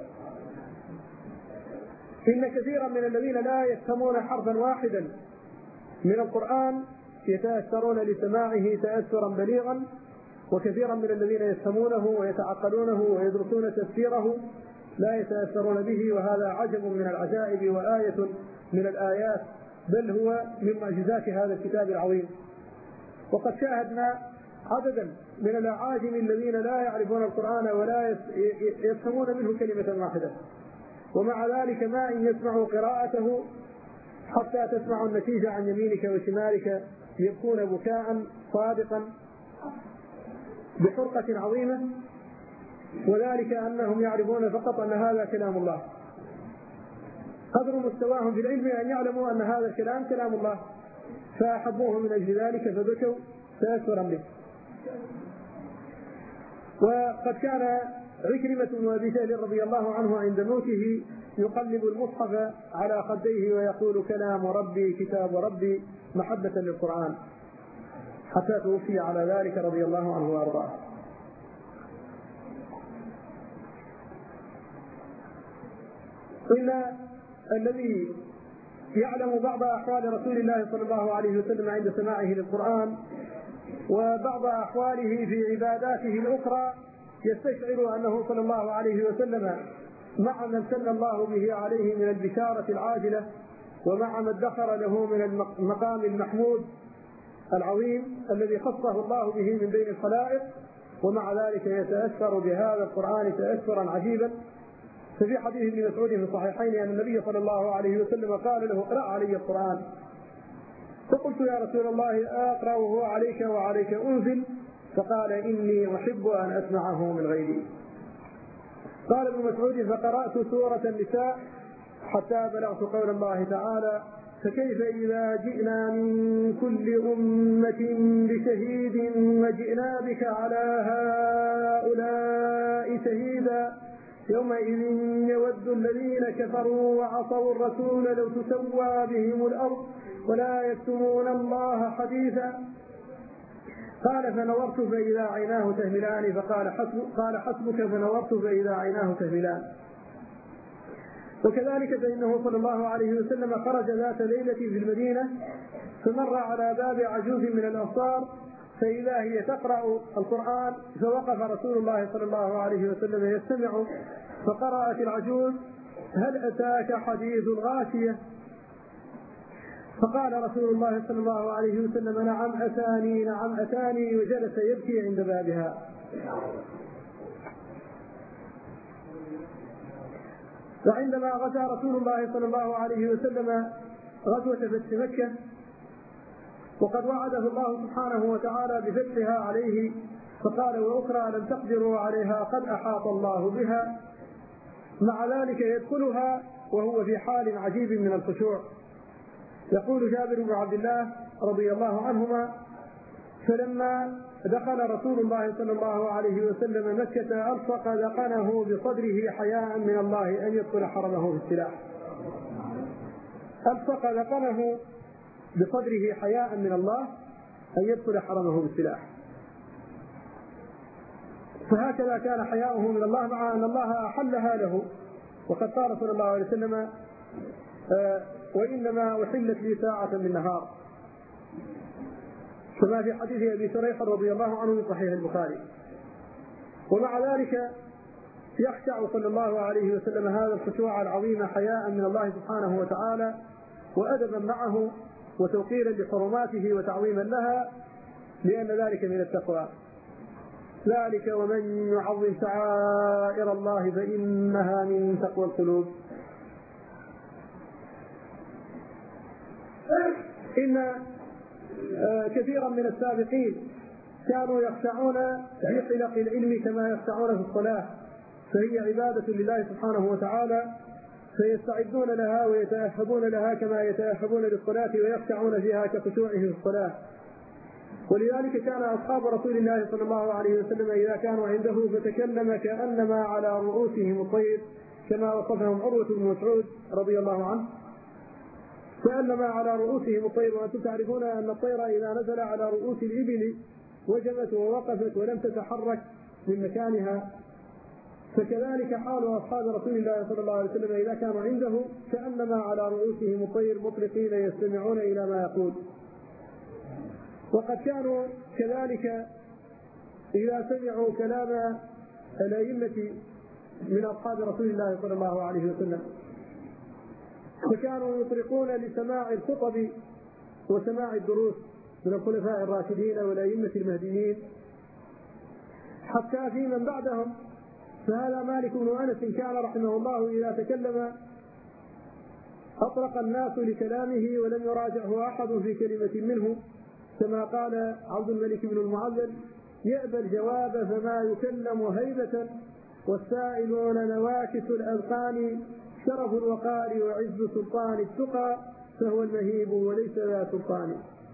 إن كثيرا من الذين لا يفهمون حرفا واحدا من القرآن يتأثرون لسماعه تأثرا بليغا، وكثيرا من الذين يفهمونه ويتعقلونه ويدرسون تفسيره لا يتأثرون به، وهذا عجب من العجائب وآية من الآيات، بل هو من معجزات هذا الكتاب العظيم. وقد شاهدنا عددا من الأعاجم الذين لا يعرفون القرآن ولا يفهمون منه كلمة واحدة، ومع ذلك ما إن يسمعوا قراءته حتى تسمع النتيجة عن يمينك وشمالك يبكون بكاء صادقا بحرقة عظيمة، وذلك أنهم يعرفون فقط أن هذا كلام الله. قدر مستواهم في العلم أن يعلموا أن هذا الكلام كلام الله، فأحبوه من أجل ذلك فبكوا تأثرا به. وقد كان عكرمة بن أبي جهل رضي الله عنه عند موته يقلب المصحف على خديه ويقول: كلام ربي كتاب ربي محبة للقرآن، حتى توفي على ذلك رضي الله عنه وأرضاه. إن الذي يعلم بعض أحوال رسول الله صلى الله عليه وسلم عند سماعه للقرآن وبعض أحواله في عباداته الأخرى يستشعر أنه صلى الله عليه وسلم مع ما امتن الله به عليه من البشارة العاجلة، ومع ما ادخر له من المقام المحمود العظيم الذي خصه الله به من بين الخلائق، ومع ذلك يتأثر بهذا القرآن تأثرا عجيبا. ففي حديث ابن مسعود في الصحيحين أن النبي صلى الله عليه وسلم قال له: اقرأ علي القرآن. فقلت: يا رسول الله أقرأه عليك وعليك أنزل؟ فقال إني أحب أن أسمعه من غيري. قال ابن مسعود فقرأت سورة النساء حتى بلغت قول الله تعالى فكيف إذا جئنا من كل أمة بشهيد وجئنا بك على هؤلاء شهيدا يومئذ يود الذين كفروا وعصوا الرسول لو تسوى بهم الأرض ولا يكتمون الله حديثا. قال فنظرت فإذا عيناه تهملان قال حسبك فنظرت فإذا عيناه تهملان. وكذلك فإنه صلى الله عليه وسلم خرج ذات ليلة في المدينة فمر على باب عجوز من الأنصار فإذا هي تقرأ القرآن فوقف رسول الله صلى الله عليه وسلم يستمع فقرأت العجوز هل أتاك حديث الغاشية؟ فقال رسول الله صلى الله عليه وسلم نعم أتاني وجلس يبكي عند بابها. وعندما غزا رسول الله صلى الله عليه وسلم غزوة فتح مكة وقد وعده الله سبحانه وتعالى بفتحها عليه فقال وأخرى لم تقدروا عليها قد أحاط الله بها، مع ذلك يدخلها وهو في حال عجيب من الخشوع. يقول جابر بن عبد الله رضي الله عنهما فلما دخل رسول الله صلى الله عليه وسلم مكة ألصق ذقنه بصدره حياء من الله أن يدخل حرمه بالسلاح. ألصق ذقنه بصدره حياء من الله أن يدخل حرمه بالسلاح. فهكذا كان حياؤه من الله مع أن الله أحلها له، وقد قال صلى الله عليه وسلم وإنما أحلت لي ساعة من نهار كما في حديث أبي شريح رضي الله عنه في صحيح البخاري. ومع ذلك يخشع صلى الله عليه وسلم هذا الخشوع العظيم حياء من الله سبحانه وتعالى وأدبا معه وتوقيرا لحرماته وتعظيما لها لأن ذلك من التقوى. ذلك ومن يعظم شعائر الله فإنها من تقوى القلوب. إن كثيرا من السابقين كانوا يخشعون في حلق العلم كما يخشعون في الصلاة، فهي عبادة لله سبحانه وتعالى فيستعدون لها ويتأهبون لها كما يتأهبون للصلاة ويخشعون فيها كخشوعهم في الصلاة. ولذلك كان أصحاب رسول الله صلى الله عليه وسلم إذا كانوا عنده فتكلم كأنما على رؤوسهم الطير كما وصفهم عروة بن مسعود رضي الله عنه كأنما على رؤوسهم الطير. وأنتم تعرفون أن الطير إذا نزل على رؤوس الإبل وجمت ووقفت ولم تتحرك من مكانها، فكذلك حال أصحاب رسول الله صلى الله عليه وسلم إذا كانوا عنده كأنما على رؤوسهم الطير مطلقين يستمعون إلى ما يقول. وقد كانوا كذلك إذا سمعوا كلام الأئمة من أصحاب رسول الله صلى الله عليه وسلم فكانوا يطرقون لسماع الخطب وسماع الدروس من الخلفاء الراشدين والأئمة المهديين حتى في من بعدهم. فهذا مالك بن أنس كان رحمه الله إذا تكلم أطرق الناس لكلامه ولم يراجعه أحد في كلمة منه، كما قال عبد الملك بن المعلل يأبى الجواب فما يكلم هيبة والسائلون نواكس الأذقان شرف الوقار وعز سلطان التقى فهو المهيب وليس ذا سلطان.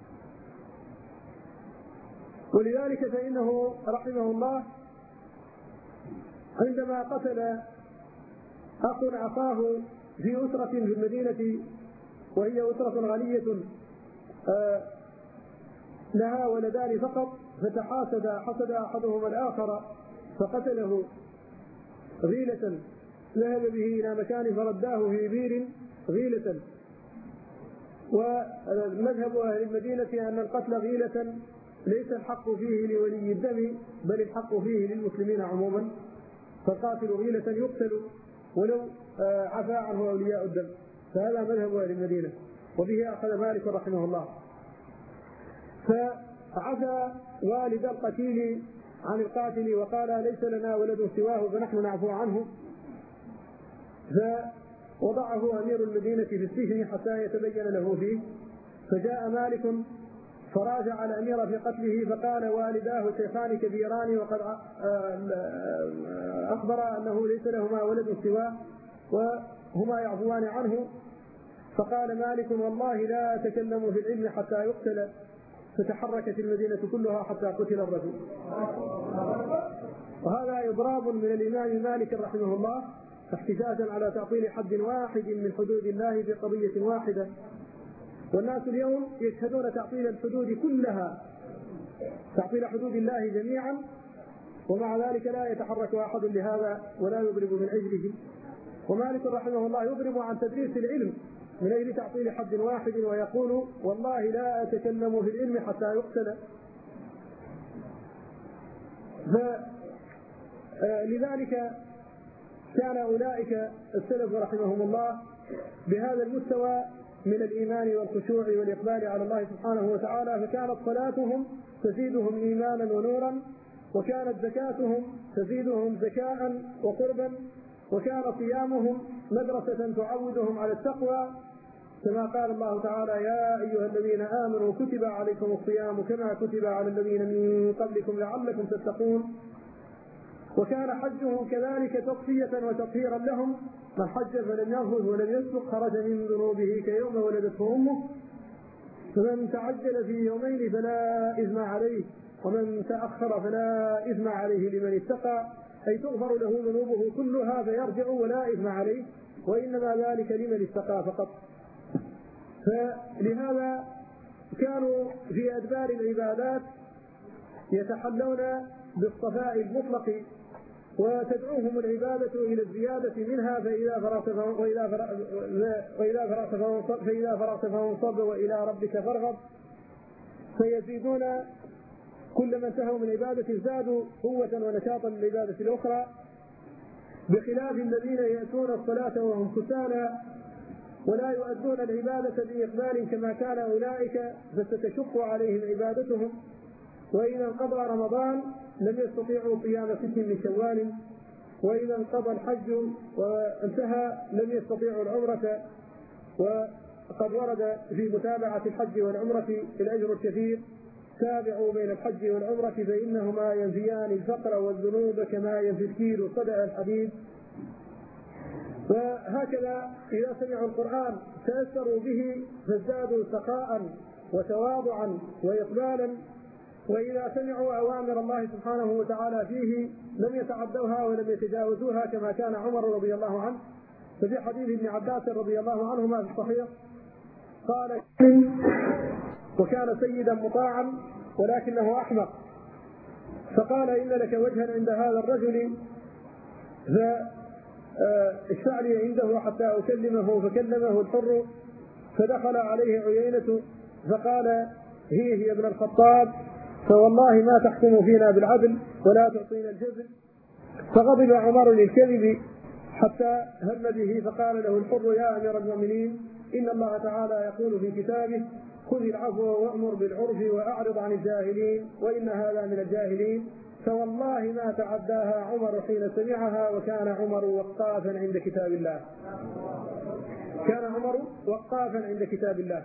ولذلك فإنه رحمه الله عندما قتل أخ أخاه في أسرة في المدينة وهي أسرة غنية لها ولدان فقط حسد أحدهما الآخر فقتله غيلة ذهب به إلى مكان فرداه في بير غيلة. ومذهب أهل المدينة أن القتل غيلة ليس الحق فيه لولي الدم بل الحق فيه للمسلمين عموما، فالقاتل غيلة يقتل ولو عفى عنه أولياء الدم. فهذا مذهب أهل المدينة وبه أخذ مالك رحمه الله. فعفى والد القتيل عن القاتل وقال ليس لنا ولد سواه فنحن نعفو عنه، فوضعه أمير المدينة في السجن حتى يتبين له فيه. فجاء مالك فراجع الأمير في قتله، فقال والداه شيخان كبيران وقد أخبر أنه ليس لهما ولد سواه وهما يعفوان عنه. فقال مالك والله لا أتكلم في العلم حتى يقتل، فتحركت المدينة كلها حتى قتل الرجل. وهذا إضراب من الإمام مالك رحمه الله احتجاجا على تعطيل حد واحد من حدود الله في قضية واحدة. والناس اليوم يشهدون تعطيل الحدود كلها، تعطيل حدود الله جميعا، ومع ذلك لا يتحرك أحد لهذا ولا يضرب من أجله. ومالك رحمه الله يضرب عن تدريس العلم من أجل تعطيل حد واحد، ويقول والله لا أتكلم في العلم حتى يقتل. لذلك كان أولئك السلف رحمهم الله بهذا المستوى من الإيمان والخشوع والإقبال على الله سبحانه وتعالى، فكانت صلاتهم تزيدهم إيمانا ونورا، وكانت زكاتهم تزيدهم زكاء وقربا، وكان صيامهم مدرسة تعودهم على التقوى، كما قال الله تعالى يا أيها الذين آمنوا كتب عليكم الصيام كما كتب على الذين من قبلكم لعلكم تتقون. وكان حجهم كذلك تصفية وتطهيرا لهم، من حج فلم يرفث ولم يفسق خرج من ذنوبه كيوم ولدته أمه، فمن تعجل في يومين فلا إثم عليه ومن تأخر فلا إثم عليه لمن اتقى، أي تغفر له ذنوبه كلها فيرجع ولا إثم عليه، وإنما ذلك لمن اتقى فقط. فلهذا كانوا في أدبار العبادات يتحلون بالصفاء المطلق، وتدعوهم العبادة إلى الزيادة منها، فإذا فرغت فانصب وإلى ربك فارغب، فيزيدون كلما انتهوا من عبادة زادوا قوة ونشاطا للعبادة الأخرى، بخلاف الذين يأتون الصلاة وهم كسالى ولا يؤدون العبادة بإقبال كما كان أولئك، فستشق عليهم عبادتهم. وإذا انقضى رمضان لم يستطيعوا صيام 6 من شوال، وإذا انقضى الحج وانتهى لم يستطيعوا العمرة. وقد ورد في متابعة الحج والعمرة الأجر الكثير، تابعوا بين الحج والعمرة فإنهما ينفيان الفقر والذنوب كما ينفي الكيل صدأ الحديد. وهكذا إذا سمعوا القرآن تأثروا به فازدادوا سخاء وتواضعا وإقبالا، وإذا سمعوا أوامر الله سبحانه وتعالى فيه لم يتعدوها ولم يتجاوزوها كما كان عمر رضي الله عنه. ففي حديث ابن عباس رضي الله عنهما في الصحيح قال وكان سيدا مطاعا ولكنه أحمق، فقال إن لك وجها عند هذا الرجل فاشفع لي عنده حتى أكلمه، فكلمه الحر، فدخل عليه عيينة فقال هي ابن الخطاب، فوالله ما تحكم فينا بالعدل ولا تعطينا الجزل. فغضب عمر للكذب حتى هم به، فقال له الحر يا أمير المؤمنين إن الله تعالى يقول في كتابه خذ العفو وأمر بالعرف وأعرض عن الجاهلين وإن هذا من الجاهلين. فوالله ما تعداها عمر حين سمعها، وكان عمر وقافا عند كتاب الله، كان عمر وقافا عند كتاب الله.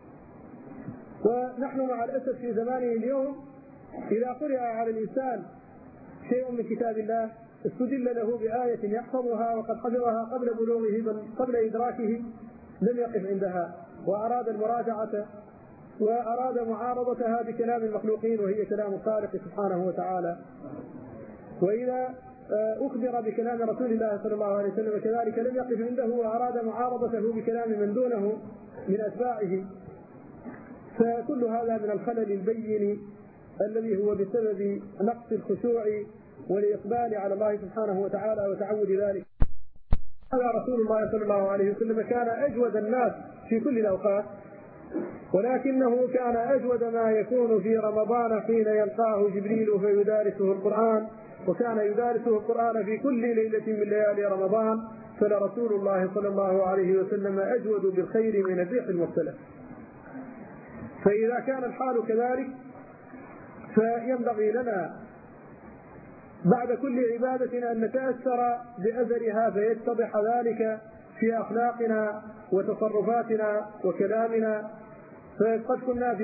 ونحن مع الأسف في زمانه اليوم إذا قرأ على الإنسان شيء من كتاب الله استدل له بآية يحفظها وقد حفظها قبل بلوغه بل قبل إدراكه، لم يقف عندها وأراد المراجعة وأراد معارضتها بكلام المخلوقين وهي كلام الخالق سبحانه وتعالى. وإذا أخبر بكلام رسول الله صلى الله عليه وسلم كذلك لم يقف عنده وأراد معارضته بكلام من دونه من أتباعه. فكل هذا من الخلل البين الذي هو بسبب نقص الخشوع والإقبال على الله سبحانه وتعالى وتعود ذلك. هذا رسول الله صلى الله عليه وسلم كان أجود الناس في كل الأوقات، ولكنه كان أجود ما يكون في رمضان حين يلقاه جبريل فيدارسه القرآن، وكان يدارسه القرآن في كل ليلة من ليالي رمضان. فلرسول الله صلى الله عليه وسلم أجود بالخير من الريح المرسلة. فإذا كان الحال كذلك فينبغي لنا بعد كل عبادة أن نتأثر بأثرها فيتضح ذلك في أخلاقنا وتصرفاتنا وكلامنا. فقد كنا في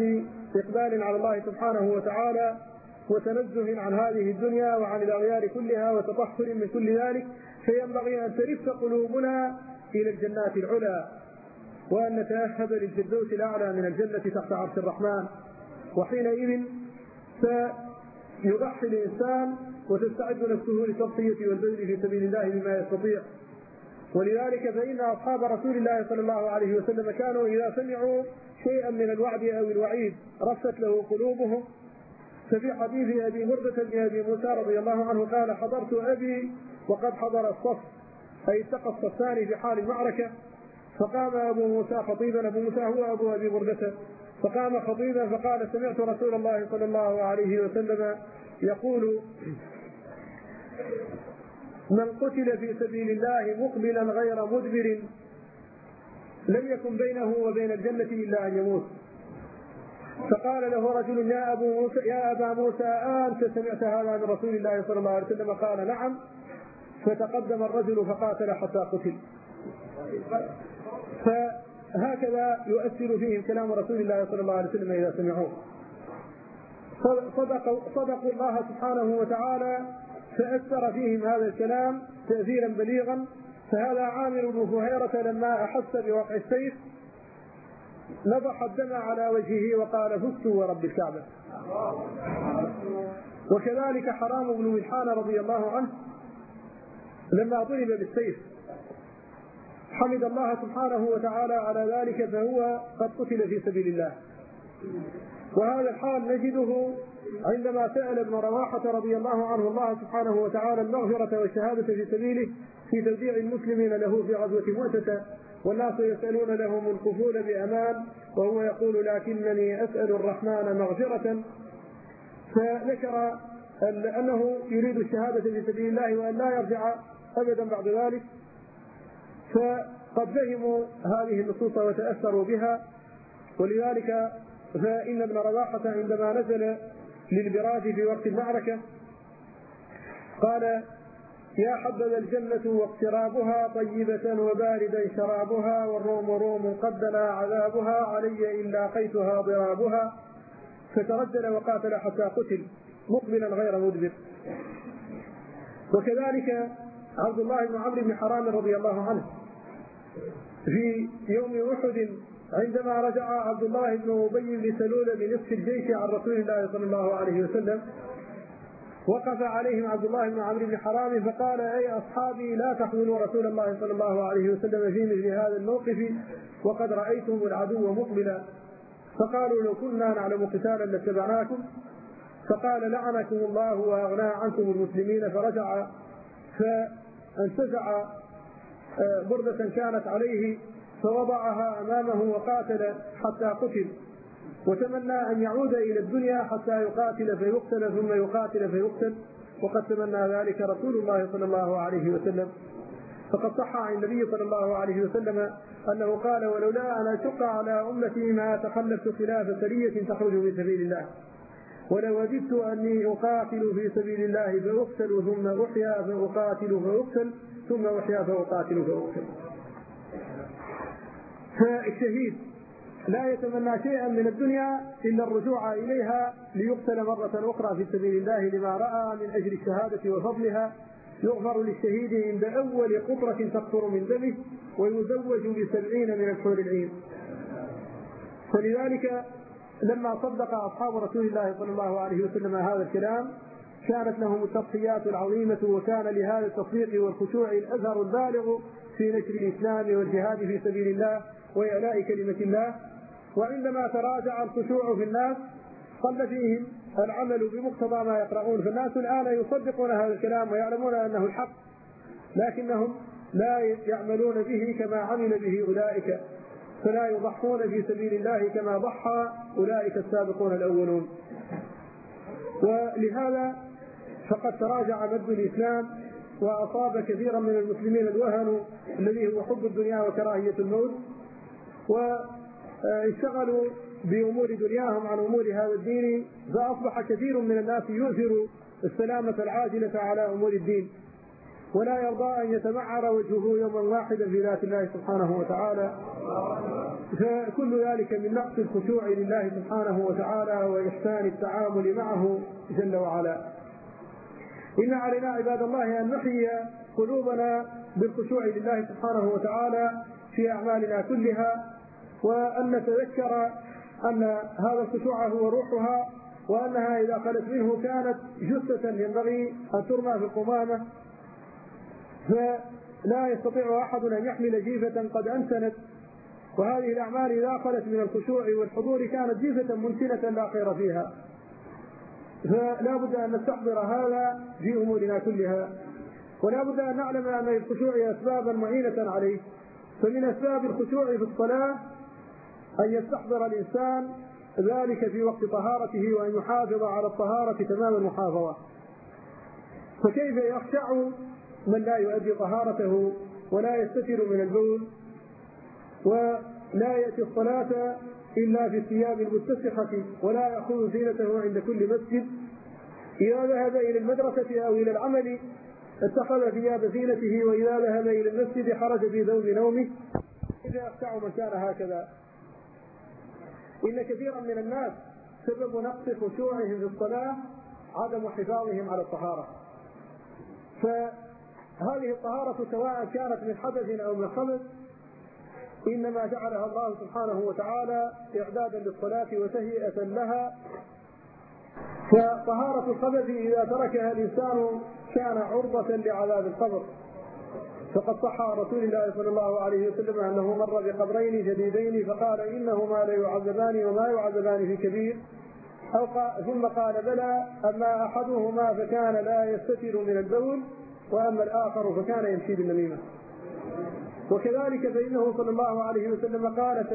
إقبال على الله سبحانه وتعالى وتنزه عن هذه الدنيا وعن الأغيار كلها وتطهر من كل ذلك، فينبغي أن تلف قلوبنا إلى الجنات العلى، وأن نتأهب للفردوس الأعلى من الجنة تحت عرش الرحمن. وحينئذ سيضحي الإنسان وتستعد نفسه للتضحية والبذل في سبيل الله بما يستطيع. ولذلك فإن أصحاب رسول الله صلى الله عليه وسلم كانوا إذا سمعوا شيئا من الوعد أو الوعيد رفت له قلوبهم. ففي حديث أبي بردة بن أبي موسى رضي الله عنه قال: حضرت أبي وقد حضر الصف، أي التقى الصفان في حال المعركة، فقام أبو موسى خطيبا، أبو موسى هو أبو أبي بردة، فقام خطيبا فقال: سمعت رسول الله صلى الله عليه وسلم يقول: من قتل في سبيل الله مقبلا غير مدبر لم يكن بينه وبين الجنة إلا أن يموت. فقال له رجل: يا أبا موسى أنت سمعت هذا من رسول الله صلى الله عليه وسلم؟ قال: نعم. فتقدم الرجل فقاتل حتى قتل. فهكذا يؤثر فيهم كلام رسول الله صلى الله عليه وسلم إذا سمعوه. صدقوا الله سبحانه وتعالى فأثر فيهم هذا الكلام تأثيرا بليغا. فهذا عامر بن فهيرة لما أحس بوقع السيف نضح الدم على وجهه وقال: فزت ورب الكعبة. وكذلك حرام بن ملحان رضي الله عنه لما ضرب بالسيف حمد الله سبحانه وتعالى على ذلك، فهو قد قتل في سبيل الله. وهذا الحال نجده عندما سأل ابن رواحة رضي الله عنه الله سبحانه وتعالى المغفرة والشهادة في سبيله في توديع المسلمين له في غزوة مؤتة، والناس يسألون لهم الكفول بأمان، وهو يقول: لكنني أسأل الرحمن مغفرة. فذكر أنه يريد الشهادة في سبيل الله وأن لا يرجع أبدا بعد ذلك. فقد فهموا هذه النصوص وتأثروا بها. ولذلك فإن ابن رواحة عندما نزل للبراج في وقت المعركة قال: يا حبذا الجنة واقترابها طيبة وباردا شرابها، والروم روم قد دنا عذابها، علي إن لاقيتها ضرابها. فتردد وقاتل حتى قتل مقبلا غير مدبر. وكذلك عبد الله بن عمرو بن حرام رضي الله عنه في يوم أحد عندما رجع عبد الله بن أبي بن سلول بنصف الجيش عن رسول الله صلى الله عليه وسلم، وقف عليهم عبد الله بن عمرو بن حرام فقال: أي أصحابي لا تحملوا رسول الله صلى الله عليه وسلم في مثل هذا الموقف وقد رأيتم العدو مقبلا. فقالوا: لو كنا نعلم قتالا لاتبعناكم. فقال: لعنكم الله وأغنى عنكم المسلمين. فرجع فانتزع بردة كانت عليه فوضعها أمامه وقاتل حتى قتل، وتمنى أن يعود إلى الدنيا حتى يقاتل فيقتل ثم يقاتل فيقتل، وقد تمنى ذلك رسول الله صلى الله عليه وسلم. فقد صح عن النبي صلى الله عليه وسلم أنه قال: ولولا أن أشق على أمتي ما تخلفت خلاف سرية تخرج في سبيل الله، ولوددت أني أقاتل في سبيل الله فأقتل ثم أحيا فأقاتل فأقتل ثم أحيا فأقاتل فأقتل. فالشهيد لا يتمنى شيئا من الدنيا إلا الرجوع إليها ليقتل مرة أخرى في سبيل الله لما رأى من أجل الشهادة وفضلها. يغفر للشهيد عند أول قطرة تقطر من دمه ويزوج ب70 من الحور العين. فلذلك لما صدق أصحاب رسول الله صلى الله عليه وسلم هذا الكلام كانت لهم التضحيات العظيمة، وكان لهذا التصديق والخشوع الأثر البالغ في نشر الإسلام والجهاد في سبيل الله وإعلاء كلمة الله. وعندما تراجع الخشوع في الناس قل فيهم العمل بمقتضى ما يقرؤون. فالناس الآن يصدقون هذا الكلام ويعلمون أنه الحق، لكنهم لا يعملون به كما عمل به أولئك، فلا يضحون في سبيل الله كما ضحى أولئك السابقون الأولون. ولهذا فقد تراجع مد الإسلام وأصاب كثيرا من المسلمين الوهن الذي هو حب الدنيا وكراهية الموت، واشتغلوا بأمور دنياهم عن أمور هذا الدين، فأصبح كثير من الناس يؤثر السلامة العاجلة على أمور الدين، ولا يرضى أن يتمعر وجهه يوما واحدا في ذات الله سبحانه وتعالى. فكل ذلك من نقص الخشوع لله سبحانه وتعالى وإحسان التعامل معه جل وعلا. إن علينا عباد الله أن نحيي قلوبنا بالخشوع لله سبحانه وتعالى في أعمالنا كلها، وأن نتذكر أن هذا الخشوع هو روحها، وأنها إذا خلت منه كانت جثة ينبغي أن ترمى في القمامة، فلا يستطيع أحد أن يحمل جيفة قد أنتنت، وهذه الأعمال إذا خلت من الخشوع والحضور كانت جيفة منتنة لا خير فيها. فلا بد أن نستحضر هذا في أمورنا كلها، ولا بد أن نعلم أن للخشوع أسبابا معينة عليه. فمن أسباب الخشوع في الصلاة أن يستحضر الإنسان ذلك في وقت طهارته، وأن يحافظ على الطهارة تمام المحافظة. فكيف يخشع من لا يؤدي طهارته ولا يستتر من البول ولا يأتي الصلاة إلا في الثياب المتسخة ولا يأخذ زينته عند كل مسجد؟ إذا ذهب إلى المدرسة أو إلى العمل اتخذ ثياب زينته، وإذا ذهب إلى المسجد خرج في ثوب نومه. إذا يخشع من كان هكذا. إن كثيرا من الناس سبب نقص خشوعهم في الصلاة عدم حفاظهم على الطهارة. فهذه الطهارة سواء كانت من حدث أو من خبث إنما جعلها الله سبحانه وتعالى إعدادا للصلاة وتهيئة لها. فطهارة الخبث إذا تركها الإنسان كان عرضة لعذاب القبر. فقد صح عن رسول الله صلى الله عليه وسلم أنه مر بقبرين جديدين فقال إنهما ليعذبان وما يعذبان في كبير، ثم قال بلى، أما أحدهما فكان لا يستتر من البول، وأما الآخر فكان يمشي بالنميمة. وكذلك فإنه صلى الله عليه وسلم قال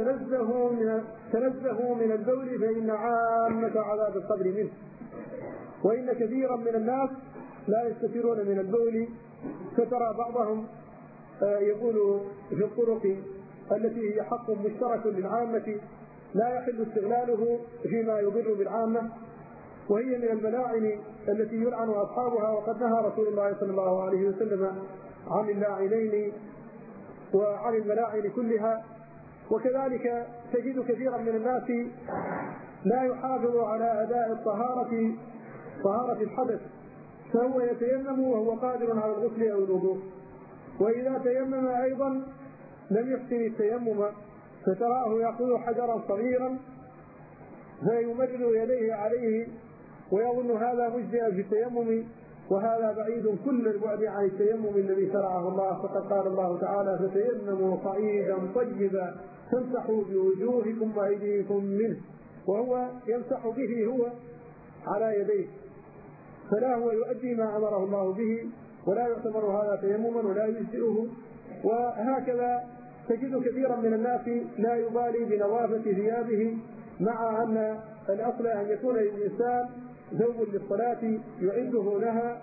تنزهوا من البول فإن عامة عذاب القبر منه. وإن كثيرا من الناس لا يستترون من البول، فترى بعضهم يقول في الطرق التي هي حق مشترك للعامة لا يحل استغلاله فيما يضر بالعامة، وهي من الملاعن التي يلعن أصحابها. وقد نهى رسول الله صلى الله عليه وسلم عن اللاعنين وعن الملاعن كلها. وكذلك تجد كثيرا من الناس لا يحافظ على أداء طهارة الحدث، فهو يتيمم وهو قادر على الغسل أو الوضوء، وإذا تيمم أيضا لم يحسن التيمم، فتراه يأخذ حجرا صغيرا فيمرر يديه عليه ويظن هذا مجزئ في التيمم، وهذا بعيد كل البعد عن التيمم الذي شرعه الله. فقد قال الله تعالى فتيمموا صعيدا طيبا فامسحوا بوجوهكم وأيديكم منه، وهو يمسح به هو على يديه، فلا هو يؤدي ما أمره الله به ولا يعتبر هذا تيمما ولا يجزئه. وهكذا تجد كثيرا من الناس لا يبالي بنظافة ثيابه، مع أن الأصل أن يكون للإنسان ثوب للصلاة يعده لها.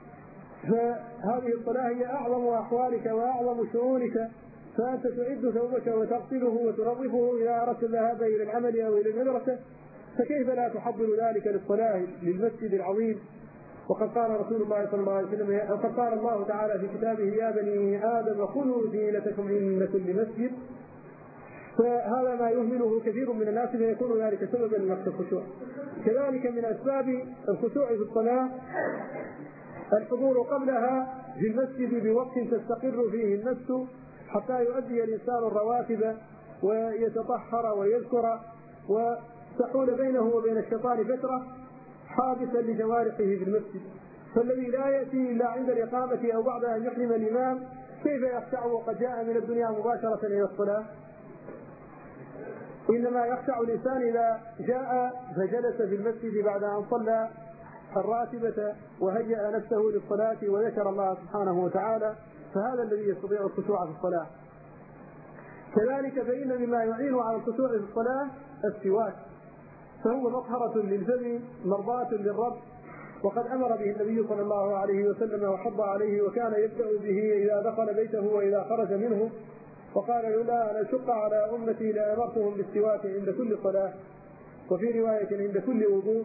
فهذه الصلاة هي أعظم أحوالك وأعظم شؤونك، فأنت تعد ثوبك وتغسله وتنظفه إذا أردت الذهاب إلى العمل أو إلى المدرسة، فكيف لا تحضر ذلك للصلاة للمسجد العظيم؟ وقد قال رسول الله صلى الله عليه وسلم، وقد قال الله تعالى في كتابه يا بني آدم خذوا زينتكم عند كل مسجد. فهذا ما يهمله كثير من الناس فيكون ذلك سببا لنقص الخشوع. كذلك من أسباب الخشوع في الصلاة الحضور قبلها في المسجد بوقت تستقر فيه النفس حتى يؤدي الإنسان الرواتب ويتطهر ويذكر، وتحول بينه وبين الشيطان فترة حادثا لجوارحه في المسجد. فالذي لا يأتي إلا عند الإقامة أو بعد أن يحرم الإمام كيف يخشع وقد جاء من الدنيا مباشرة إلى الصلاة؟ إنما يخشع الإنسان إذا جاء فجلس في المسجد بعد أن صلى الراتبة وهيأ نفسه للصلاة وذكر الله سبحانه وتعالى، فهذا الذي يستطيع الخشوع في الصلاة. كذلك فإن مما يعين على الخشوع في الصلاة السواك، فهو مطهرة للفم مرضاة للرب، وقد أمر به النبي صلى الله عليه وسلم وحض عليه، وكان يبدأ به إذا دخل بيته وإذا خرج منه، وقال لولا أن أشق على أمتي لأمرتهم بالسواك عند كل صلاة، وفي رواية عند كل وضوء.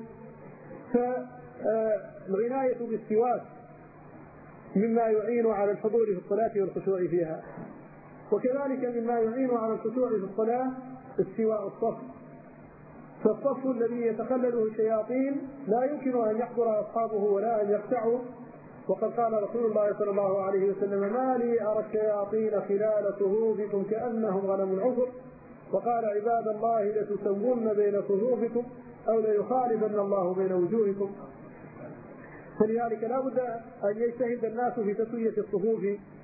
فالعناية بالسواك مما يعين على الحضور في الصلاة والخشوع فيها. وكذلك مما يعين على الخشوع في الصلاة استواء الصف، فالصف الذي يتخلله الشياطين لا يمكن أن يحضر أصحابه ولا أن يقطعوا. وقد قال رسول الله صلى الله عليه وسلم: ما لي أرى الشياطين خلال صفوفكم كأنهم غنم عفر. وقال: عباد الله لتسوون بين صفوفكم أو ليخالفن الله بين وجوهكم. فلذلك لا بد أن يجتهد الناس في تسوية الصفوف،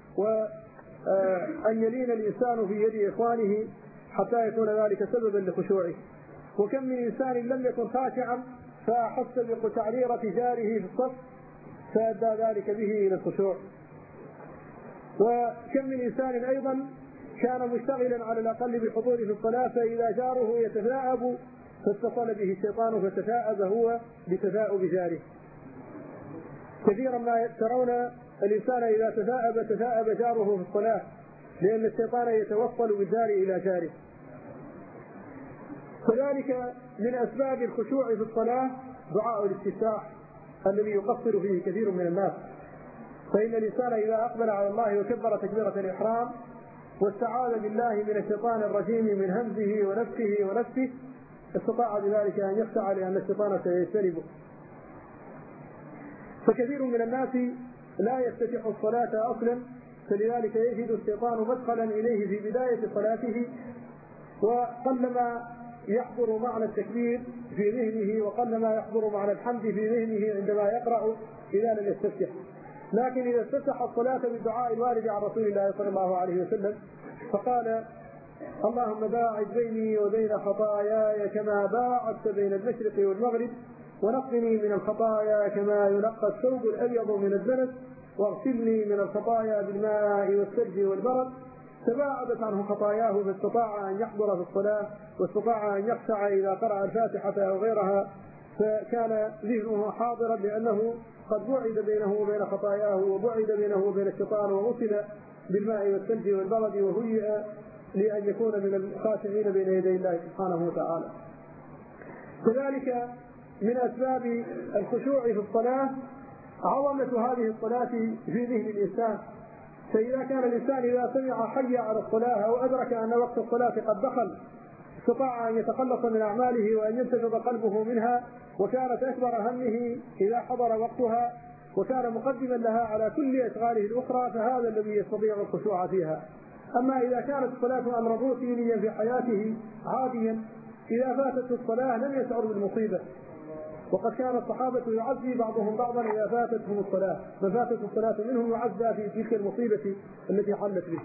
وأن يلين الإنسان في يد إخوانه حتى يكون ذلك سببا لخشوعه. وكم من إنسان لم يكن خاشعا فأحس بقشعريرة جاره في الصف فأدى ذلك به إلى الخشوع. وكم من إنسان أيضا كان مشتغلا على الأقل بالحضور في الصلاة، فإذا جاره يتثاءب فاتصل به الشيطان فتثاءب هو بتثاؤب جاره. كثيرا ما ترون الإنسان إذا تثاءب جاره في الصلاة، لأن الشيطان يتوصل بالجار إلى جاره. كذلك من أسباب الخشوع في الصلاة دعاء الاستفتاح الذي يقصر فيه كثير من الناس. فإن الإنسان إذا أقبل على الله وكبر تكبيرة الإحرام واستعاذ بالله من الشيطان الرجيم من همزه ونفسه ونفسه استطاع بذلك أن يخشع، لأن الشيطان سيجتنبه. فكثير من الناس لا يفتتح الصلاة أصلا، فلذلك يجد الشيطان مدخلا إليه في بداية صلاته، وقلما يحضر معنى التكبير في ذهنه وقلما يحضر معنى الحمد في ذهنه عندما يقرأ إذا لم يستفتح. لكن إذا استفتح الصلاة بالدعاء الوارد عن رسول الله صلى الله عليه وسلم فقال: اللهم باعد بيني وبين خطاياي كما باعدت بين المشرق والمغرب، ونقني من الخطايا كما ينقى الثوب الأبيض من الدنس، واغسلني من الخطايا بالماء والثلج والبرد، تباعدت عنه خطاياه فاستطاع أن يحضر في الصلاة، واستطاع أن يخشع إذا قرأ الفاتحة أو غيرها، فكان ذهنه حاضرا لأنه قد بعد بينه وبين خطاياه، وبعد بينه وبين الشيطان، وغسل بالماء والثلج والبرد، وهيئ لأن يكون من الخاشعين بين يدي الله سبحانه وتعالى. كذلك من أسباب الخشوع في الصلاة عظمة هذه الصلاة في ذهن الإنسان. فإذا كان الإنسان إذا سمع حي على الصلاة أو أدرك أن وقت الصلاة قد دخل استطاع أن يتخلص من أعماله وأن ينتفض قلبه منها، وكانت أكبر همه إذا حضر وقتها وكان مقدما لها على كل أشغاله الأخرى، فهذا الذي يستطيع الخشوع فيها. أما إذا كانت الصلاة أمرا روتينيا في حياته عاديا، إذا فاتت الصلاة لم يشعر بالمصيبة. وقد كان الصحابة يعزي بعضهم بعضا إذا فاتتهم الصلاة، من فاتت الصلاة منهم يعزى في تلك المصيبة التي حلت به.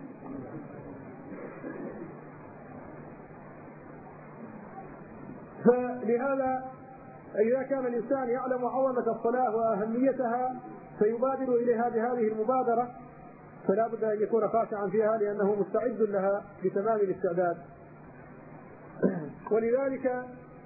فلهذا إذا كان الإنسان يعلم عظمة الصلاة وأهميتها فيبادر إليها بهذه المبادرة، فلا بد أن يكون خاشعا فيها لأنه مستعد لها بتمام الاستعداد. ولذلك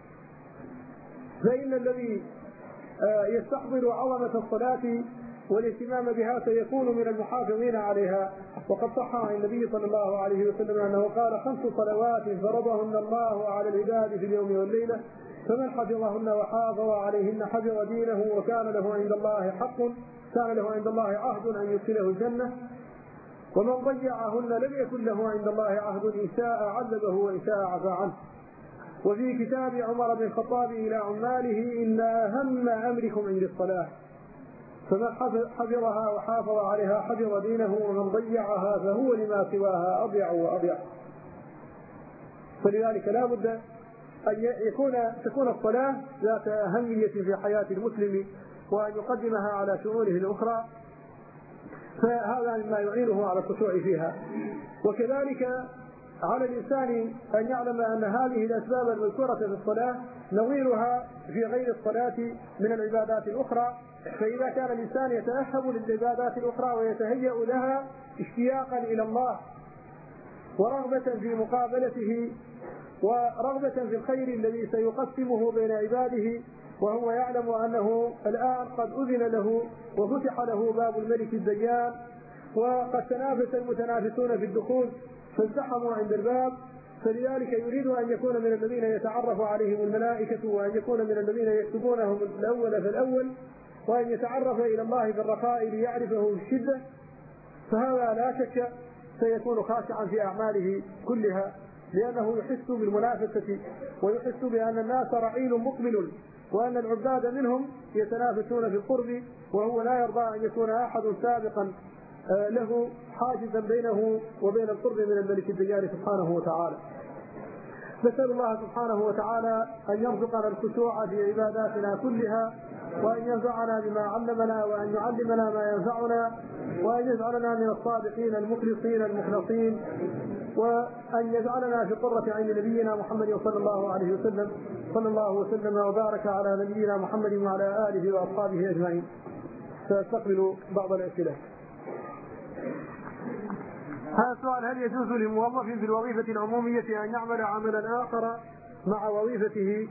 فإن الذي يستحضر عظمة الصلاة والاهتمام بها سيكون من المحافظين عليها. وقد صح عن النبي صلى الله عليه وسلم أنه قال: 5 صلوات فرضهن الله على العباد في اليوم والليلة، فمن حفظهن وحافظ عليهن حفظ دينه وكان له عند الله حق، كان له عند الله عهد أن يدخله الجنة، ومن ضيعهن لم يكن له عند الله عهد، إن شاء عذبه وإن شاء عفى عنه. وفي كتاب عمر بن الخطاب إلى عماله: إن أهم أمركم عند الصلاة، فمن حفظها وحافظ عليها حفظ دينه، ومن ضيعها فهو لما سواها أضيع وأضيع. فلذلك لا بد أن تكون الصلاة ذات أهمية في حياة المسلم، وأن يقدمها على شؤونه الأخرى، فهذا مما يعينه على الخشوع فيها. وكذلك على الإنسان أن يعلم أن هذه الأسباب المذكورة في الصلاة نظيرها في غير الصلاة من العبادات الأخرى. فإذا كان الإنسان يتأهب للعبادات الأخرى ويتهيأ لها اشتياقا إلى الله ورغبة في مقابلته ورغبة في الخير الذي سيقسمه بين عباده، وهو يعلم أنه الآن قد أذن له وفتح له باب الملك الديان، وقد تنافس المتنافسون في الدخول فازدحموا عند الباب، فلذلك يريد أن يكون من الذين يتعرف عليهم الملائكة، وأن يكون من الذين يكتبونهم الأول فالأول، وأن يتعرف إلى الله في الرخاء ليعرفه في الشدة. فهذا لا شك سيكون خاشعا في أعماله كلها، لأنه يحس بالمنافسة ويحس بأن الناس رعيل مقبل وأن العباد منهم يتنافسون في القرب، وهو لا يرضى أن يكون أحد سابقا له حاجزا بينه وبين القرب من الملك الديان سبحانه وتعالى. نسأل الله سبحانه وتعالى أن يرزقنا الخشوع في عباداتنا كلها، وأن ينفعنا بما علمنا، وأن يعلمنا ما ينفعنا، وأن يجعلنا من الصادقين المخلصين المخلصين، وأن يجعلنا في قرة عين نبينا محمد صلى الله عليه وسلم. صلى الله وسلم وبارك على نبينا محمد وعلى آله وأصحابه أجمعين. سأستقبل بعض الأسئلة. هذا السؤال: هل يجوز لموظف في الوظيفة العمومية أن يعمل عملا آخر مع وظيفته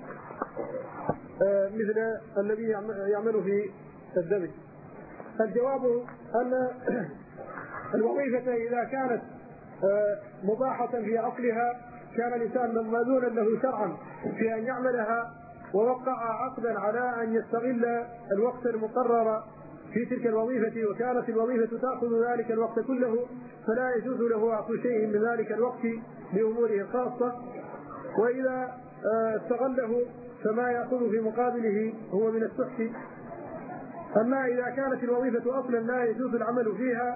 مثل الذي يعمل في الدمج؟ الجواب أن الوظيفة إذا كانت مباحة في أصلها كان الإنسان مأذونا له شرعا في أن يعملها، ووقع عقدا على أن يستغل الوقت المقرر في تلك الوظيفة، وكانت الوظيفة تأخذ ذلك الوقت كله، فلا يجوز له أخذ شيء من ذلك الوقت لأموره الخاصة. وإذا استغله فما يأخذ في مقابله هو من السحت. أما إذا كانت الوظيفة أصلا لا يجوز العمل فيها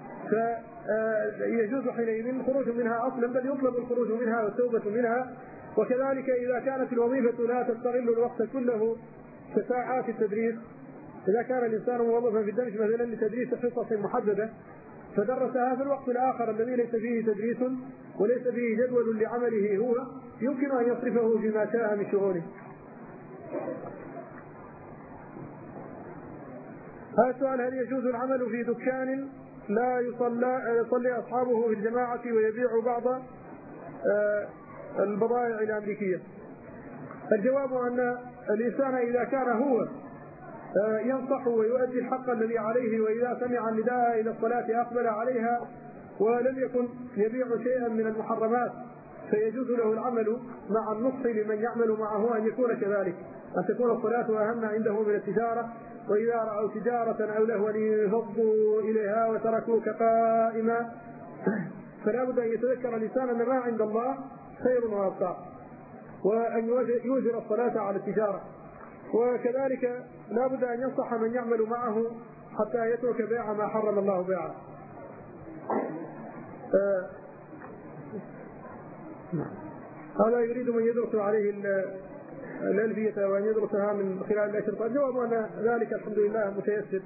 فيجوز حينئذ الخروج منها أصلا، بل يطلب الخروج منها والتوبة منها. وكذلك إذا كانت الوظيفة لا تستغل الوقت كله كساعات التدريس، إذا كان الإنسان موظفا في الدمج مثلا لتدريس حصص محددة فدرسها في الوقت الآخر الذي ليس فيه تدريس وليس فيه جدول لعمله هو، يمكن أن يصرفه فيما شاء من شؤونه. هذا السؤال: هل يجوز العمل في دكان لا يصلي أصحابه في الجماعة ويبيع بعض البضائع الأمريكية؟ الجواب أن الإنسان إذا كان هو ينصح ويؤدي الحق الذي عليه، وإذا سمع النداء إلى الصلاة أقبل عليها ولم يكن يبيع شيئا من المحرمات، فيجوز له العمل مع النصح لمن يعمل معه أن يكون كذلك، أن تكون الصلاة أهم عنده من التجارة. وإذا رأوا تجارة أو لهوا انفضوا إليها وتركوك قائما، فلا بد أن يتذكر الإنسان أن ما عند الله خير وأبقى، وأن يوجر الصلاة على التجارة. وكذلك لا بد أن ينصح من يعمل معه حتى يترك بيع ما حرم الله بيعه. هذا يريد من يدرس عليه الألفية وأن يدرسها من خلال الأشرطة. الجواب أن ذلك الحمد لله متيسر.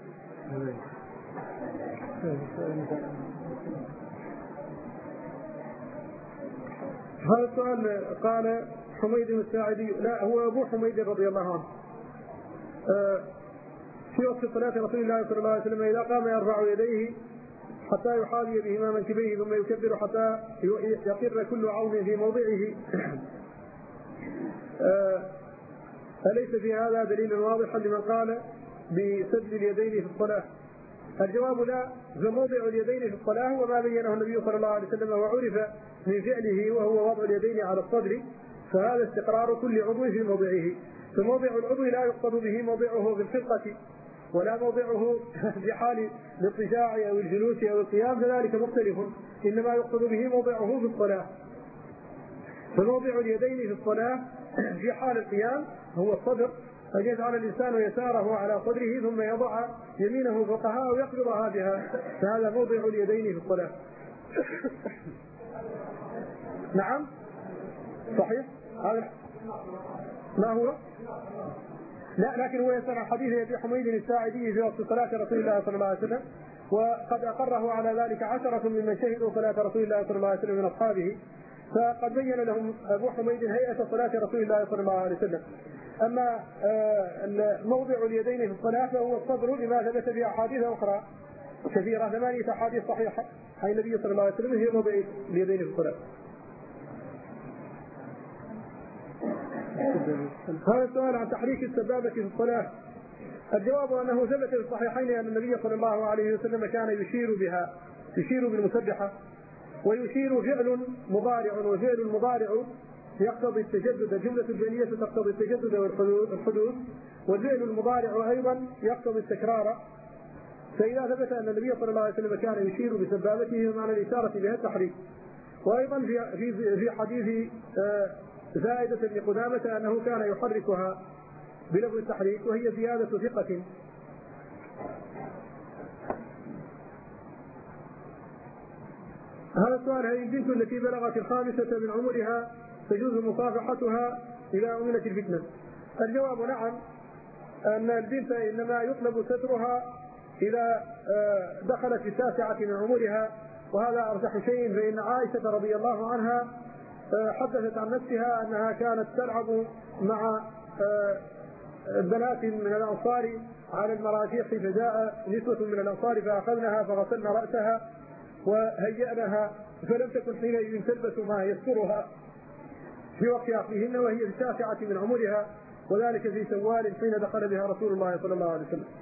هذا السؤال قال حميد الساعدي، لا هو أبو حميد رضي الله عنه، في وقت صلاة رسول الله صلى الله عليه وسلم إذا قام يرفع يديه حتى يحاذي بهما منكبيه ثم يكبر حتى يقر كل عظم في موضعه، أليس في هذا دليل واضح لمن قال بسد اليدين في الصلاة؟ الجواب لا، فموضع اليدين في الصلاة هو ما بينه النبي صلى الله عليه وسلم وعرف من فعله، وهو وضع اليدين على الصدر، فهذا استقرار كل عضو في موضعه. فموضع العضو لا يقصد به موضعه في الخلقة ولا موضعه في حال الاضطجاع أو الجلوس أو القيام، فذلك مختلف، إنما يقصد به موضعه في الصلاة. فموضع اليدين في الصلاة في حال القيام هو الصدر، أن يجعل الإنسان يساره على صدره ثم يضع يمينه فوقها أو يقبضها بها، فهذا موضع اليدين في الصلاة. نعم صحيح. هذا ما هو؟ لا، لكن هو يسأل عن حديث أبي حميد الساعدي في وقت صلاة رسول الله صلى الله عليه وسلم، وقد أقره على ذلك 10 ممن شهدوا صلاة رسول الله صلى الله عليه وسلم من أصحابه، فقد بين لهم أبو حميد هيئة صلاة رسول الله صلى الله عليه وسلم. أما موضع اليدين في الصلاة فهو الصدر لما ثبت في أحاديث أخرى كثيرة، 8 أحاديث صحيحة عن النبي صلى الله عليه وسلم هي موضع اليدين في الصلاة. هذا السؤال عن تحريك السبابة في الصلاة. الجواب أنه ثبت في الصحيحين أن النبي صلى الله عليه وسلم كان يشير بها، يشير بالمسبحة، ويشير فعل مضارع، وفعل المضارع يقتضي التجدد، الجملة الفعلية تقتضي التجدد والحدوث، والفعل المضارع أيضا يقتضي التكرار. فإذا ثبت أن النبي صلى الله عليه وسلم كان يشير بسبابته معنى الإشارة بها التحريك. وأيضا في حديث زائدة بن قدامة أنه كان يحركها بلفظ التحريك، وهي زيادة ثقة. هذا السؤال: هل البنت التي بلغت 5 من عمرها تجوز مصافحتها إذا أمنت الفتنة؟ الجواب: نعم، أن البنت إنما يطلب سترها إذا دخلت في 9 من عمرها، وهذا أرجح شيء، فإن عائشة رضي الله عنها حدثت عن نفسها أنها كانت تلعب مع بنات من الأنصار على المراجيح، فجاء نسوة من الأنصار فأخذنها فغسلن رأسها وهيأنها، فلم تكن حينئذ تلبس ما يسترها في وقت عقلهن، وهي في 9 من عمرها، وذلك في شوال حين دخل بها رسول الله صلى الله عليه وسلم.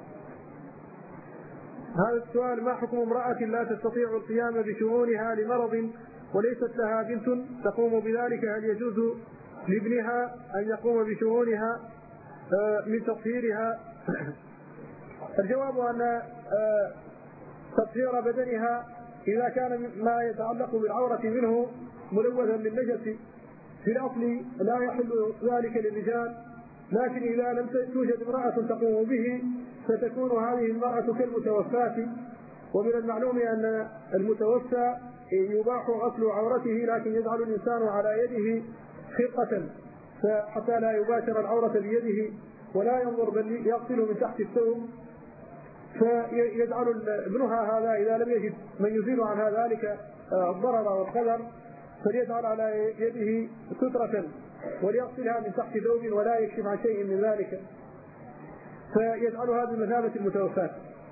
هذا السؤال: ما حكم امرأة لا تستطيع القيام بشؤونها لمرض وليست لها بنت تقوم بذلك؟ هل يجوز لابنها أن يقوم بشؤونها من تطهيرها؟ الجواب أن تطهير بدنها إذا كان ما يتعلق بالعورة منه ملوثا بالنجس في الأصل لا يحل ذلك للرجال، لكن إذا لم توجد امرأة تقوم به ستكون هذه المرأة كالمتوفاة، ومن المعلوم أن المتوفى يباح غسل عورته، لكن يجعل الإنسان على يده خرقة حتى لا يباشر العورة بيده ولا ينظر، بل يغسل من تحت الثوب، فيجعل ابنها هذا إذا لم يجد من يزيل عنها ذلك الضرر والقدر فليجعل على يده سترة وليغسلها من تحت ثوب ولا يكشف عن شيء من ذلك، فيجعلها بمثابة المتوفاة،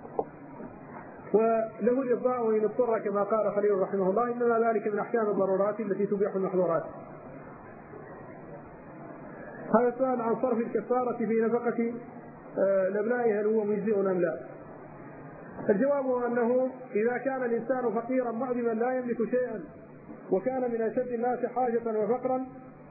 وله الإرضاء وإن اضطر كما قال خليل رحمه الله، إنما ذلك من أحكام الضرورات التي تبيح المحظورات. هذا سؤال عن صرف الكفارة في نفقة الأبناء، هل هو مجزئ أم لا؟ الجواب أنه إذا كان الإنسان فقيرا معدما لا يملك شيئا وكان من أشد الناس حاجة وفقرا،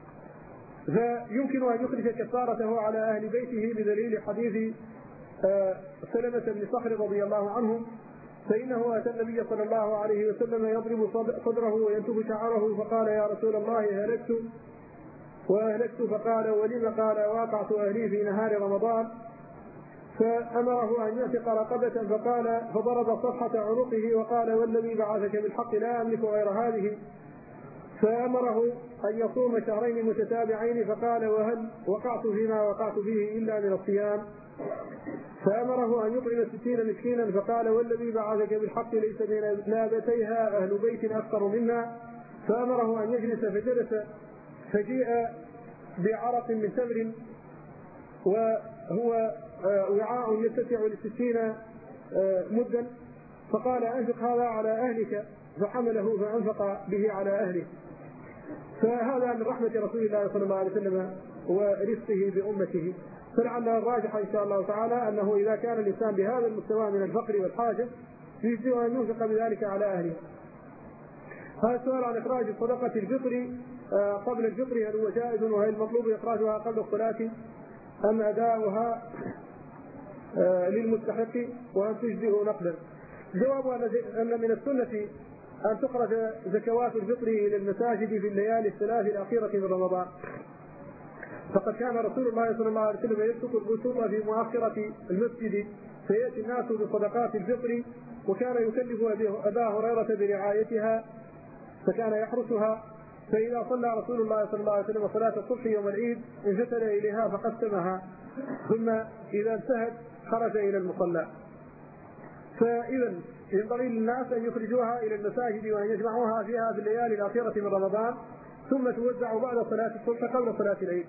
فيمكن أن يخرج كفارته على أهل بيته بدليل حديث سلمة بن صخر رضي الله عنه، فإنه أتى النبي صلى الله عليه وسلم يضرب صدره وينتف شعره، فقال: يا رسول الله وأهلكت، فقال: ولم؟ قال: واقعت أهلي في نهار رمضان. فأمره أن يعتق رقبة، فضرب صفحة عنقه وقال: والذي بعثك بالحق لا أملك غير هذه. فأمره أن يصوم 2 شهرين متتابعين، فقال: وهل وقعت فيما وقعت فيه إلا من الصيام؟ فأمره أن يطعم 60 مسكينا، فقال: والذي بعثك بالحق ليس بين لابتيها أهل بيت أفقر منا. فأمره أن يجلس، فجلس، فجيء بعرق من تمر وهو وعاء يتسع ل60 مدا، فقال: أنفق هذا على أهلك، فحمله فأنفق به على أهله. فهذا من رحمة رسول الله صلى الله عليه وسلم ورفقه بأمته، فلعل الراجح إن شاء الله تعالى أنه إذا كان الإنسان بهذا المستوى من الفقر والحاجة يجزئ أن ينفق بذلك على أهله. هذا السؤال عن إخراج صدقة الفطر قبل الفطر، هل هو جائز، وهل المطلوب إخراجها قبل الصلاة أم أداؤها للمستحق، وأن تجزئ نقدا؟ الجواب أن من السنة أن تخرج زكوات الفطر إلى المساجد في الليالي 3 الأخيرة من رمضان، فقد كان رسول الله صلى الله عليه وسلم يبسط البسوط في مؤخرة المسجد فيأتي الناس بصدقات الفطر، وكان يكلف أبا هريرة برعايتها فكان يحرسها، فإذا صلى رسول الله صلى الله عليه وسلم صلاة الصبح يوم العيد انفتل إليها فقسمها، ثم إذا انتهت خرج إلى المصلى. فإذا ينبغي للناس أن يخرجوها إلى المساجد وأن يجمعوها فيها في الليالي الأخيرة من رمضان، ثم توزع بعد صلاة الصبح قبل صلاة العيد.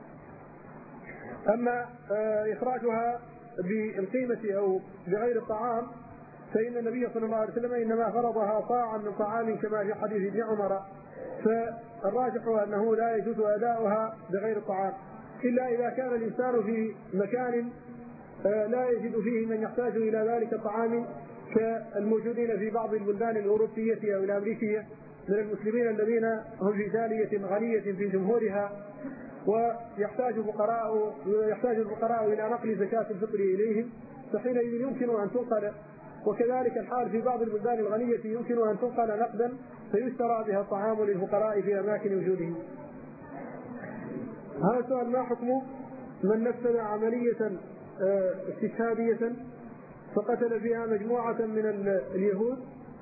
أما إخراجها بالقيمة أو بغير الطعام فإن النبي صلى الله عليه وسلم إنما فرضها صاعا من طعام كما في حديث ابن عمر، فالراجح أنه لا يجوز أداؤها بغير الطعام، إلا إذا كان الإنسان في مكان لا يجد فيه من يحتاج إلى ذلك الطعام كالموجودين في بعض البلدان الأوروبية أو الأمريكية من المسلمين الذين هم في جالية غنية في جمهورها، ويحتاج الفقراء إلى نقل زكاة الفطر إليهم، فحينئذ يمكن أن تنقل وكذلك الحال في بعض البلدان الغنية يمكن أن تنقل نقدا فيشترى بها الطعام للفقراء في أماكن وجودهم. هذا سؤال: ما حكم من نفذ عملية استشهادية فقتل فيها مجموعة من اليهود؟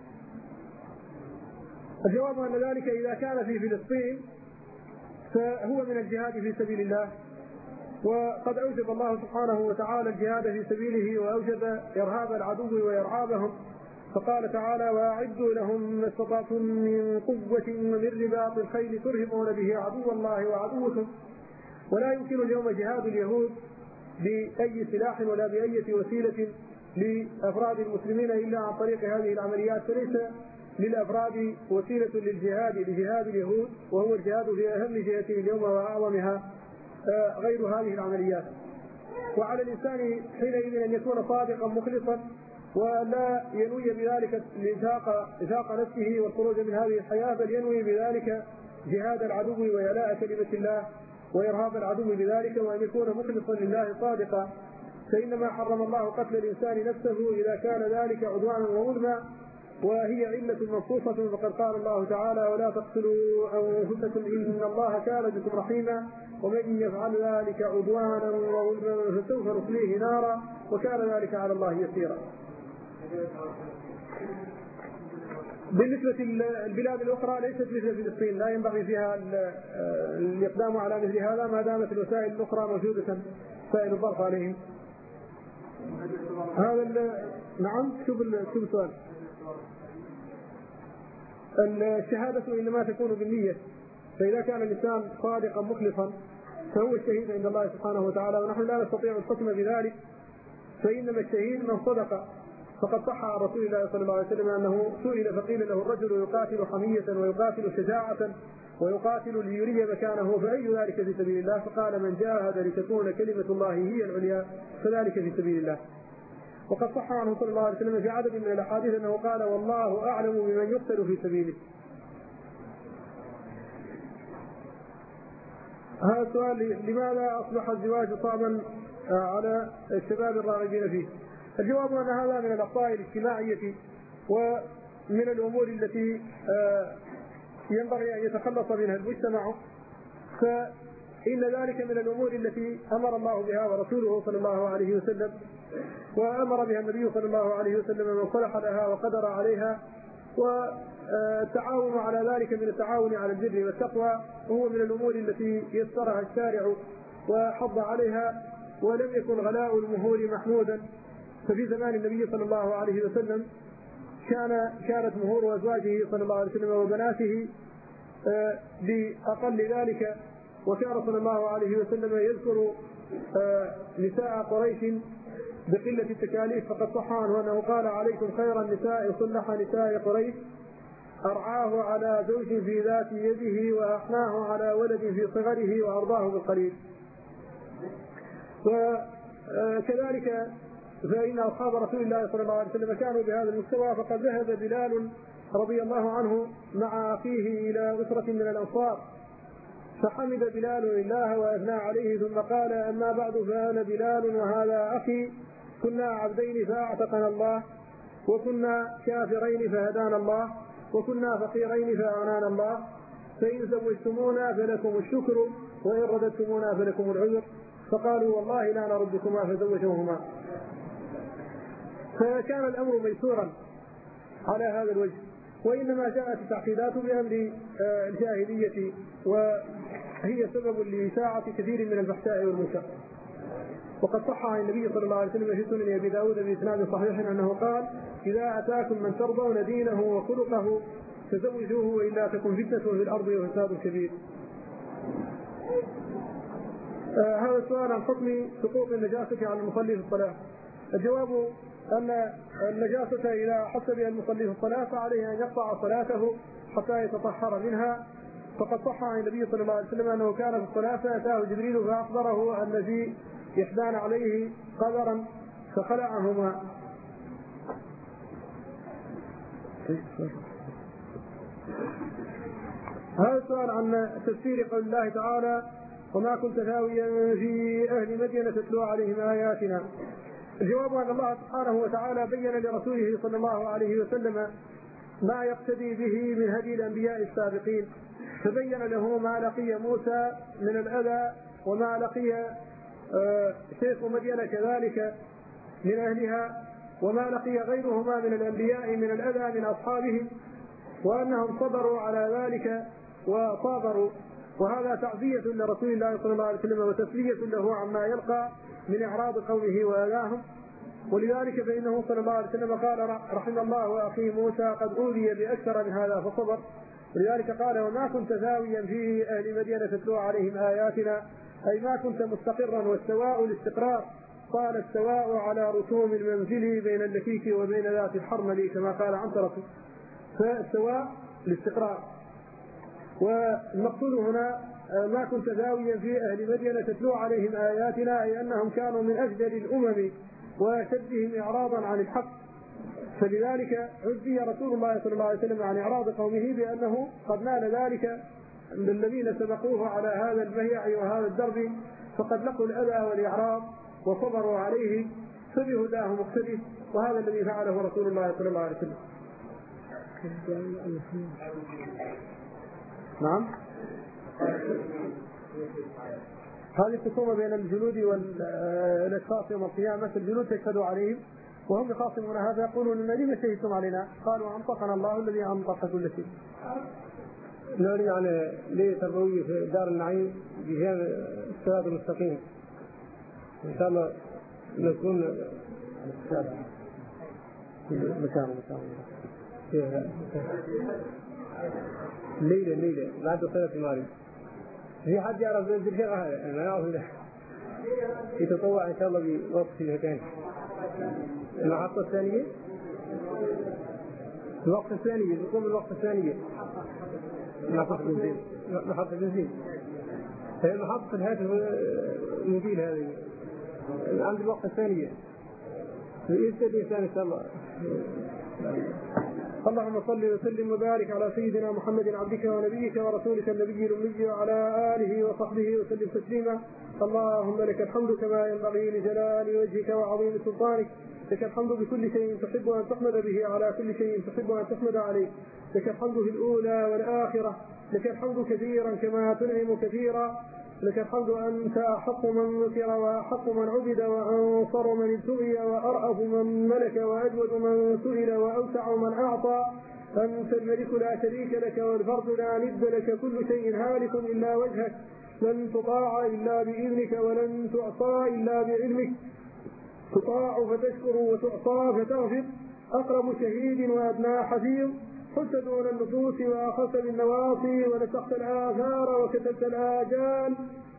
الجواب أن ذلك إذا كان في فلسطين فهو من الجهاد في سبيل الله، وقد أوجب الله سبحانه وتعالى الجهاد في سبيله وأوجب إرهاب العدو وإرعابهم، فقال تعالى: وأعدوا لهم ما استطعتم من قوة ومن رباط الخيل ترهبون به عدو الله وعدوكم. ولا يمكن اليوم جهاد اليهود بأي سلاح ولا بأي وسيلة لأفراد المسلمين إلا عن طريق هذه العمليات، فليس للأفراد وسيلة لجهاد اليهود، وهو الجهاد في أهم جهته اليوم وأعظمها غير هذه العمليات. وعلى الإنسان حينئذ أن يكون صادقا مخلصا ولا ينوي بذلك إذاق نفسه والخروج من هذه الحياة، بل ينوي بذلك جهاد العدو وإعلاء كلمة الله وإرهاب العدو بذلك، وأن يكون مخلصا لله صادقا. فإنما حرم الله قتل الإنسان نفسه إذا كان ذلك عدوانا وظلما، وهي علة منصوصة، فقد قال الله تعالى: ولا تقتلوا أنفسكم إن الله كان بكم رحيما ومن يفعل ذلك عدوانا وظلما فسوف نصليه نارا وكان ذلك على الله يسيرا. بالنسبة للبلاد الأخرى ليست مثل فلسطين، لا ينبغي فيها الإقدام على مثل هذا ما دامت الوسائل الأخرى موجودة، وسائل الضغط عليهم. هذا نعم. شوف السؤال. الشهادة إنما تكون بالنية، فإذا كان الإنسان صادقا مخلصا فهو الشهيد عند الله سبحانه وتعالى، ونحن لا نستطيع الحكم بذلك، فإنما الشهيد من صدق. فقد صح عن رسول الله صلى الله عليه وسلم أنه سئل فقيل له: الرجل يقاتل حمية ويقاتل شجاعة ويقاتل ليري مكانه فأي ذلك في سبيل الله؟ فقال: من جاهد لتكون كلمة الله هي العليا فذلك في سبيل الله. وقد صح عنه صلى الله عليه وسلم في عدد من الأحاديث أنه قال: والله أعلم بمن يقتل في سبيله. هذا السؤال: لماذا أصبح الزواج صعبا على الشباب الراغبين فيه؟ الجواب أن هذا من الأخطاء الاجتماعية ومن الأمور التي ينبغي أن يتخلص منها المجتمع، فإن ذلك من الأمور التي أمر الله بها ورسوله صلى الله عليه وسلم، وأمر بها النبي صلى الله عليه وسلم من صلح لها وقدر عليها، والتعاون على ذلك من التعاون على البر والتقوى، وهو من الأمور التي يسرها الشارع وحض عليها، ولم يكن غلاء المهور محمودا. ففي زمان النبي صلى الله عليه وسلم كانت مهور أزواجه صلى الله عليه وسلم وبناته بأقل ذلك، وكان صلى الله عليه وسلم يذكر نساء قريش بقلة التكاليف، فقد صح عنه أنه قال: عليكم خير النساء صلح نساء قريش، أرعاه على زوج في ذات يده وأحناه على ولد في صغره وأرضاه بالقليل. وكذلك فإن أصحاب رسول الله صلى الله عليه وسلم كانوا بهذا المستوى، فقد ذهب بلال رضي الله عنه مع أخيه إلى أسرة من الأنصار، فحمد بلال الله وأثنى عليه، ثم قال: أما بعد فأنا بلال وهذا أخي، كنا عبدين فأعتقنا الله، وكنا كافرين فهدانا الله، وكنا فقيرين فأغنانا الله، فإن زوجتمونا فلكم الشكر وإن رددتمونا فلكم العذر. فقالوا: والله لا نردكما، فزوجوهما. فكان الأمر ميسورا على هذا الوجه، وإنما جاءت التعقيدات بأمر الجاهلية، وهي سبب لإشاعة كثير من الفحشاء والمنكر. وقد صح عن النبي صلى الله عليه وسلم في سنن أبي داود بإسناد صحيح أنه قال: إذا أتاكم من ترضون دينه وخلقه فزوجوه وإلا تكن فتنة في الأرض وفساد كبير. هذا السؤال عن حكم سقوط النجاسة على المصلي في الصلاة. الجواب أن النجاسة إذا حس بها المصلي في الصلاة فعليه أن يقطع صلاته حتى يتطهر منها. فقد صح عن النبي صلى الله عليه وسلم أنه كان في الصلاة فأتاه جبريل فأخبره أن في إحدان عليه قدرا فخلعهما. هذا السؤال عن تفسير قول الله تعالى: وما كنت ثاويا في أهل مدين تتلو عليهم آياتنا. الجواب أن الله سبحانه وتعالى بين لرسوله صلى الله عليه وسلم ما يقتدي به من هدي الأنبياء السابقين، فبين له ما لقي موسى من الأذى وما لقي شيخ مدين كذلك من أهلها، وما لقي غيرهما من الأنبياء من الأذى من أصحابهم، وأنهم صبروا على ذلك وصابروا، وهذا تعزية لرسول الله صلى الله عليه وسلم وتسلية له عما يلقى من إعراض قومه وأذاهم. ولذلك فإنه صلى الله عليه وسلم قال رحم الله أخي موسى قد أوذي بأكثر من هذا فصبر. ولذلك قال وما كنت ثاويا في أهل مدينة تتلو عليهم آياتنا، أي ما كنت مستقرا، والسواء الاستقرار، قال السواء على رسوم المنزل بين اللكيك وبين ذات الحرمل كما قال عنترة، فالسواء الاستقرار. والمقصود هنا ما كنت ذاويا في أهل مدينة تتلو عليهم آياتنا، أي أنهم كانوا من أجدر الأمم وشدهم إعراضا عن الحق، فلذلك عزي رسول الله صلى الله عليه وسلم عن إعراض قومه بأنه قد نال ذلك بالذين سبقوه على هذا المهيع وهذا الدرب، فقد لقوا الأذى والإعراض وصبروا عليه، فبهداه مقتدي، وهذا الذي فعله رسول الله صلى الله عليه وسلم. نعم، هذه الخصومة بين الجنود والأشخاص يوم القيامة، الجنود تشهد عليهم وهم يخاصمون هذا، يقولون لما شهدتم علينا؟ قالوا أنطقنا الله الذي أنطق كل شيء. نريد يعني ليه تربوي في دار النعيم بجانب الصراط المستقيم، إن شاء الله نكون مكان الليلة بعد صلاة المغرب. في حد يعرف الشيء هذا؟ أنا أعرف يتطوع إن شاء الله بوقت في مكان المحطة الثانية، الوقت الثانية نقوم بالوقت الثانية، محطة بنزين هي محطة الهاتف الموبيل هذه عند الوقت الثانية يبتدي إنسان إن شاء الله. اللهم صل وسلم وبارك على سيدنا محمد عبدك ونبيك ورسولك النبي الأمي وعلى آله وصحبه وسلم تسليما. اللهم لك الحمد كما ينبغي لجلال وجهك وعظيم سلطانك، لك الحمد بكل شيء تحب أن تحمد به على كل شيء تحب أن تحمد عليه، لك الحمد في الأولى والآخرة، لك الحمد كثيرا كما تنعم كثيرا، لك الحمد أنت أحق من ذكر وأحق من عبد وأنصر من ابتغي وأرأف من ملك وأجود من سئل وأوسع من أعطى. أنت الملك لا شريك لك والفرد لا ند لك، كل شيء هالك إلا وجهك، لن تطاع إلا بإذنك ولن تعصى إلا بعلمك، تطاع فتشكر وتعصى فتغفر، أقرب شهيد وأدنى حفيظ، حلت دون النفوس وأخذت بالنواصي ونسخت الآثار وكتبت الآجال،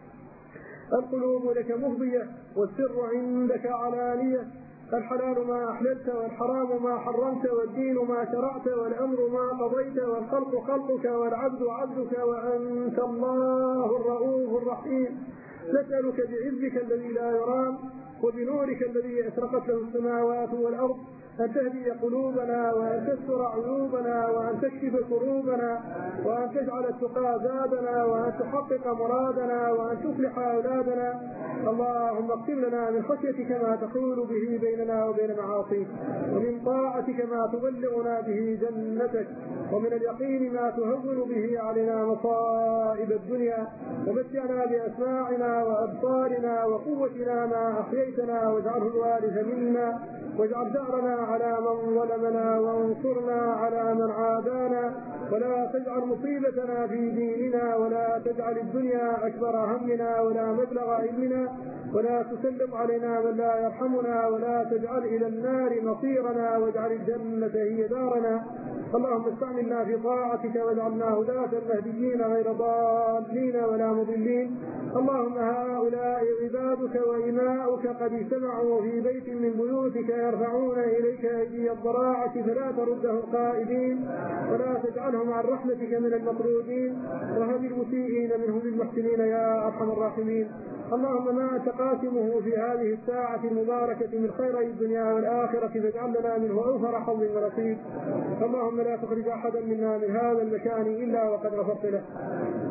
القلوب لك مفضية والسر عندك علانية، الحلال ما أحللت والحرام ما حرمت والدين ما شرعت والأمر ما قضيت والخلق خلقك والعبد عبدك وأنت الله الرؤوف الرحيم. نسألك بعزك الذي لا يرام وبنورك الذي أشرقت له السماوات والأرض أن تهدي قلوبنا وأن تستر عيوبنا وأن تكشف كروبنا وأن تجعل التقى زادنا وأن تحقق مرادنا وأن تصلح أولادنا. اللهم اقسم لنا من خشيتك ما تحول به بيننا وبين معاصيك، ومن طاعتك ما تبلغنا به جنتك، ومن اليقين ما تهون به علينا مصائب الدنيا، ومتعنا بأسماعنا وأبصارنا وقوتنا ما أحييتنا، واجعله الوارث منا، واجعل ثأرنا على من ظلمنا وانصرنا على من عادانا، ولا تجعل مصيبتنا في ديننا، ولا تجعل الدنيا أكبر همنا ولا مبلغ علمنا، ولا تسلط علينا من لا يرحمنا، ولا تجعل إلى النار مصيرنا، واجعل الجنة هي دارنا. اللهم استعملنا في طاعتك واجعلنا هداة مهديين غير ضالين ولا مضلين. اللهم هؤلاء عبادك وإماؤك قد اجتمعوا في بيت من بيوتك يرفعون إليك أيدي الضراعة، فلا تردهم قائدين ولا تجعلهم عن رحمتك من المطرودين، وهب المسيئين منهم للمحسنين يا أرحم الراحمين. اللهم ما تقاسمه في هذه الساعة المباركة من خير الدنيا والآخرة فاجعل لنا منه أوفر حظ ونصيب. اللهم لا تخرج أحدا منا من هذا المكان إلا وقد غفرت له.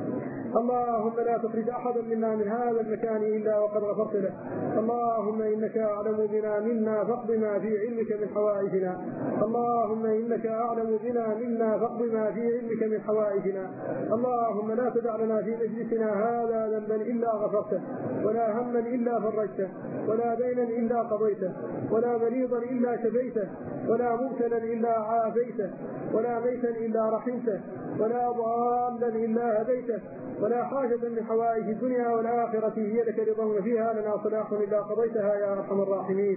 اللهم لا تخرج أحدا منا من هذا المكان إلا وقد غفرت له. اللهم إنك أعلم بنا منا فاقض ما في علمك من حوائجنا. اللهم إنك أعلم بنا منا فاقض ما في علمك من حوائجنا. اللهم لا تدع لنا في مجلسنا هذا ذنبا إلا غفرته، ولا هما إلا فرجته، ولا دينا إلا قضيته، ولا مريضا إلا شفيته، ولا مبتلا إلا عافيته، ولا ميتا إلا رحمته، ولا ضالا إلا هديته، ولا حاجة من حوائج الدنيا والآخرة هي لك رضا وفيها لنا صلاح إلا قضيتها يا أرحم الراحمين.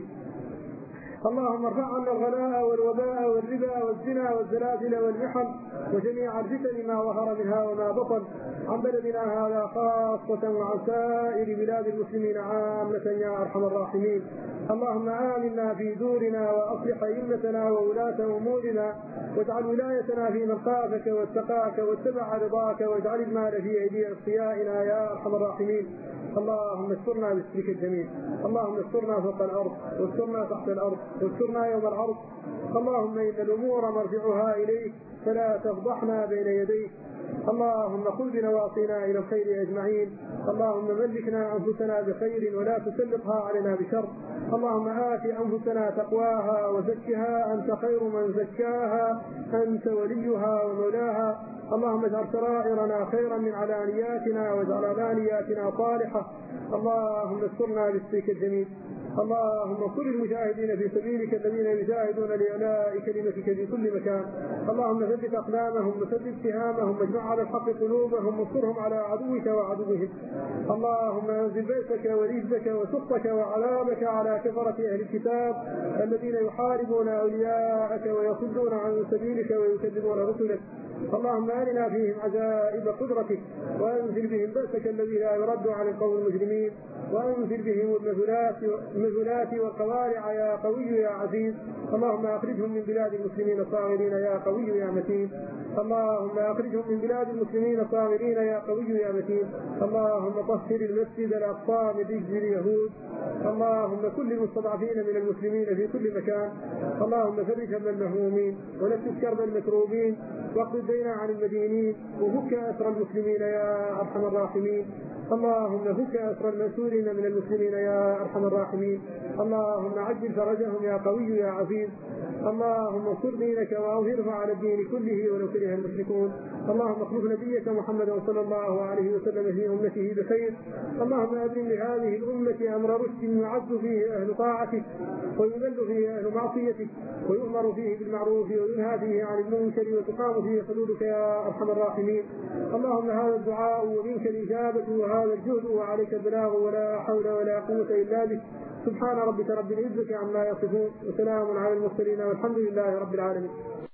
اللهم ارفع عنا الغلاء والوباء والربا والزنا والزلازل والمحن وجميع الفتن ما ظهر منها وما بطن عن بلدنا هذا خاصة وعن سائر بلاد المسلمين عامة يا أرحم الراحمين. اللهم آمنا في دورنا وأصلح أئمتنا وولاة أمورنا، واجعل ولايتنا في من خافك واتقاك واتبع رضاك، واجعل المال في أيدي أصفيائنا يا أرحم الراحمين. اللهم استرنا بسترك الجميل. اللهم استرنا فوق الأرض، واسترنا تحت الأرض، واسترنا يوم العرض. اللهم إن الأمور مرجعها إليك فلا تفضحنا بين يديك. اللهم خذ بنواصينا إلى الخير أجمعين. اللهم ملكنا أنفسنا بخير ولا تسلطها علينا بشر. اللهم آت أنفسنا تقواها وزكها أنت خير من زكاها، أنت وليها ومولاها. اللهم اجعل سرائرنا خيرا من علانياتنا، واجعل علانياتنا صالحة. اللهم استرنا بالسيك الجميل. اللهم كل المجاهدين في سبيلك الذين يجاهدون لإعلاء كلمتك في كل مكان. اللهم ثبت أقدامهم وثبت سهامهم، واجمع على الحق قلوبهم، وانصرهم على عدوك وعدوهم. اللهم انزل بأسك ورجزك وسخطك وعذابك على كفرة أهل الكتاب الذين يحاربون أولياءك ويصدون عن سبيلك ويكذبون رسلك. اللهم أرنا فيهم عجائب قدرتك، وأنزل بهم بأسك الذي لا يرد عن القوم المجرمين، وأنزل بهم المذلات والقوارع يا قوي يا عزيز. اللهم أخرجهم من بلاد المسلمين صاغرين يا قوي يا متين. اللهم أخرجهم من بلاد المسلمين صاغرين يا قوي يا متين. اللهم طهر المسجد الأقصى من رجز اليهود. اللهم كل المستضعفين من المسلمين في كل مكان. اللهم فرج هم المهمومين، ونفس كرب المكروبين، واقض الدين عن المدينين، وفك أسر المسلمين يا أرحم الراحمين. اللهم فك أسر المأسورين من المسلمين يا أرحم الراحمين. اللهم عجل فرجهم يا قوي يا عزيز. اللهم انصر دينك وأظهره على الدين كله ولو كره المشركون. اللهم اخلف نبيك محمدا صلى الله عليه وسلم في أمته بخير. اللهم أبرم لهذه الأمة أمر رشد يعز فيه أهل طاعتك، ويذل فيه أهل معصيتك، ويؤمر فيه بالمعروف وينهى فيه عن المنكر، وتقام فيه حدودك يا أرحم الراحمين. اللهم هذا الدعاء ومنك الإجابة، وهذا الجهد وعليك البلاغ، ولا حول ولا قوة إلا بك. سبحان ربك رب العزة عما يصفون، وسلام على المرسلين، والحمد لله رب العالمين.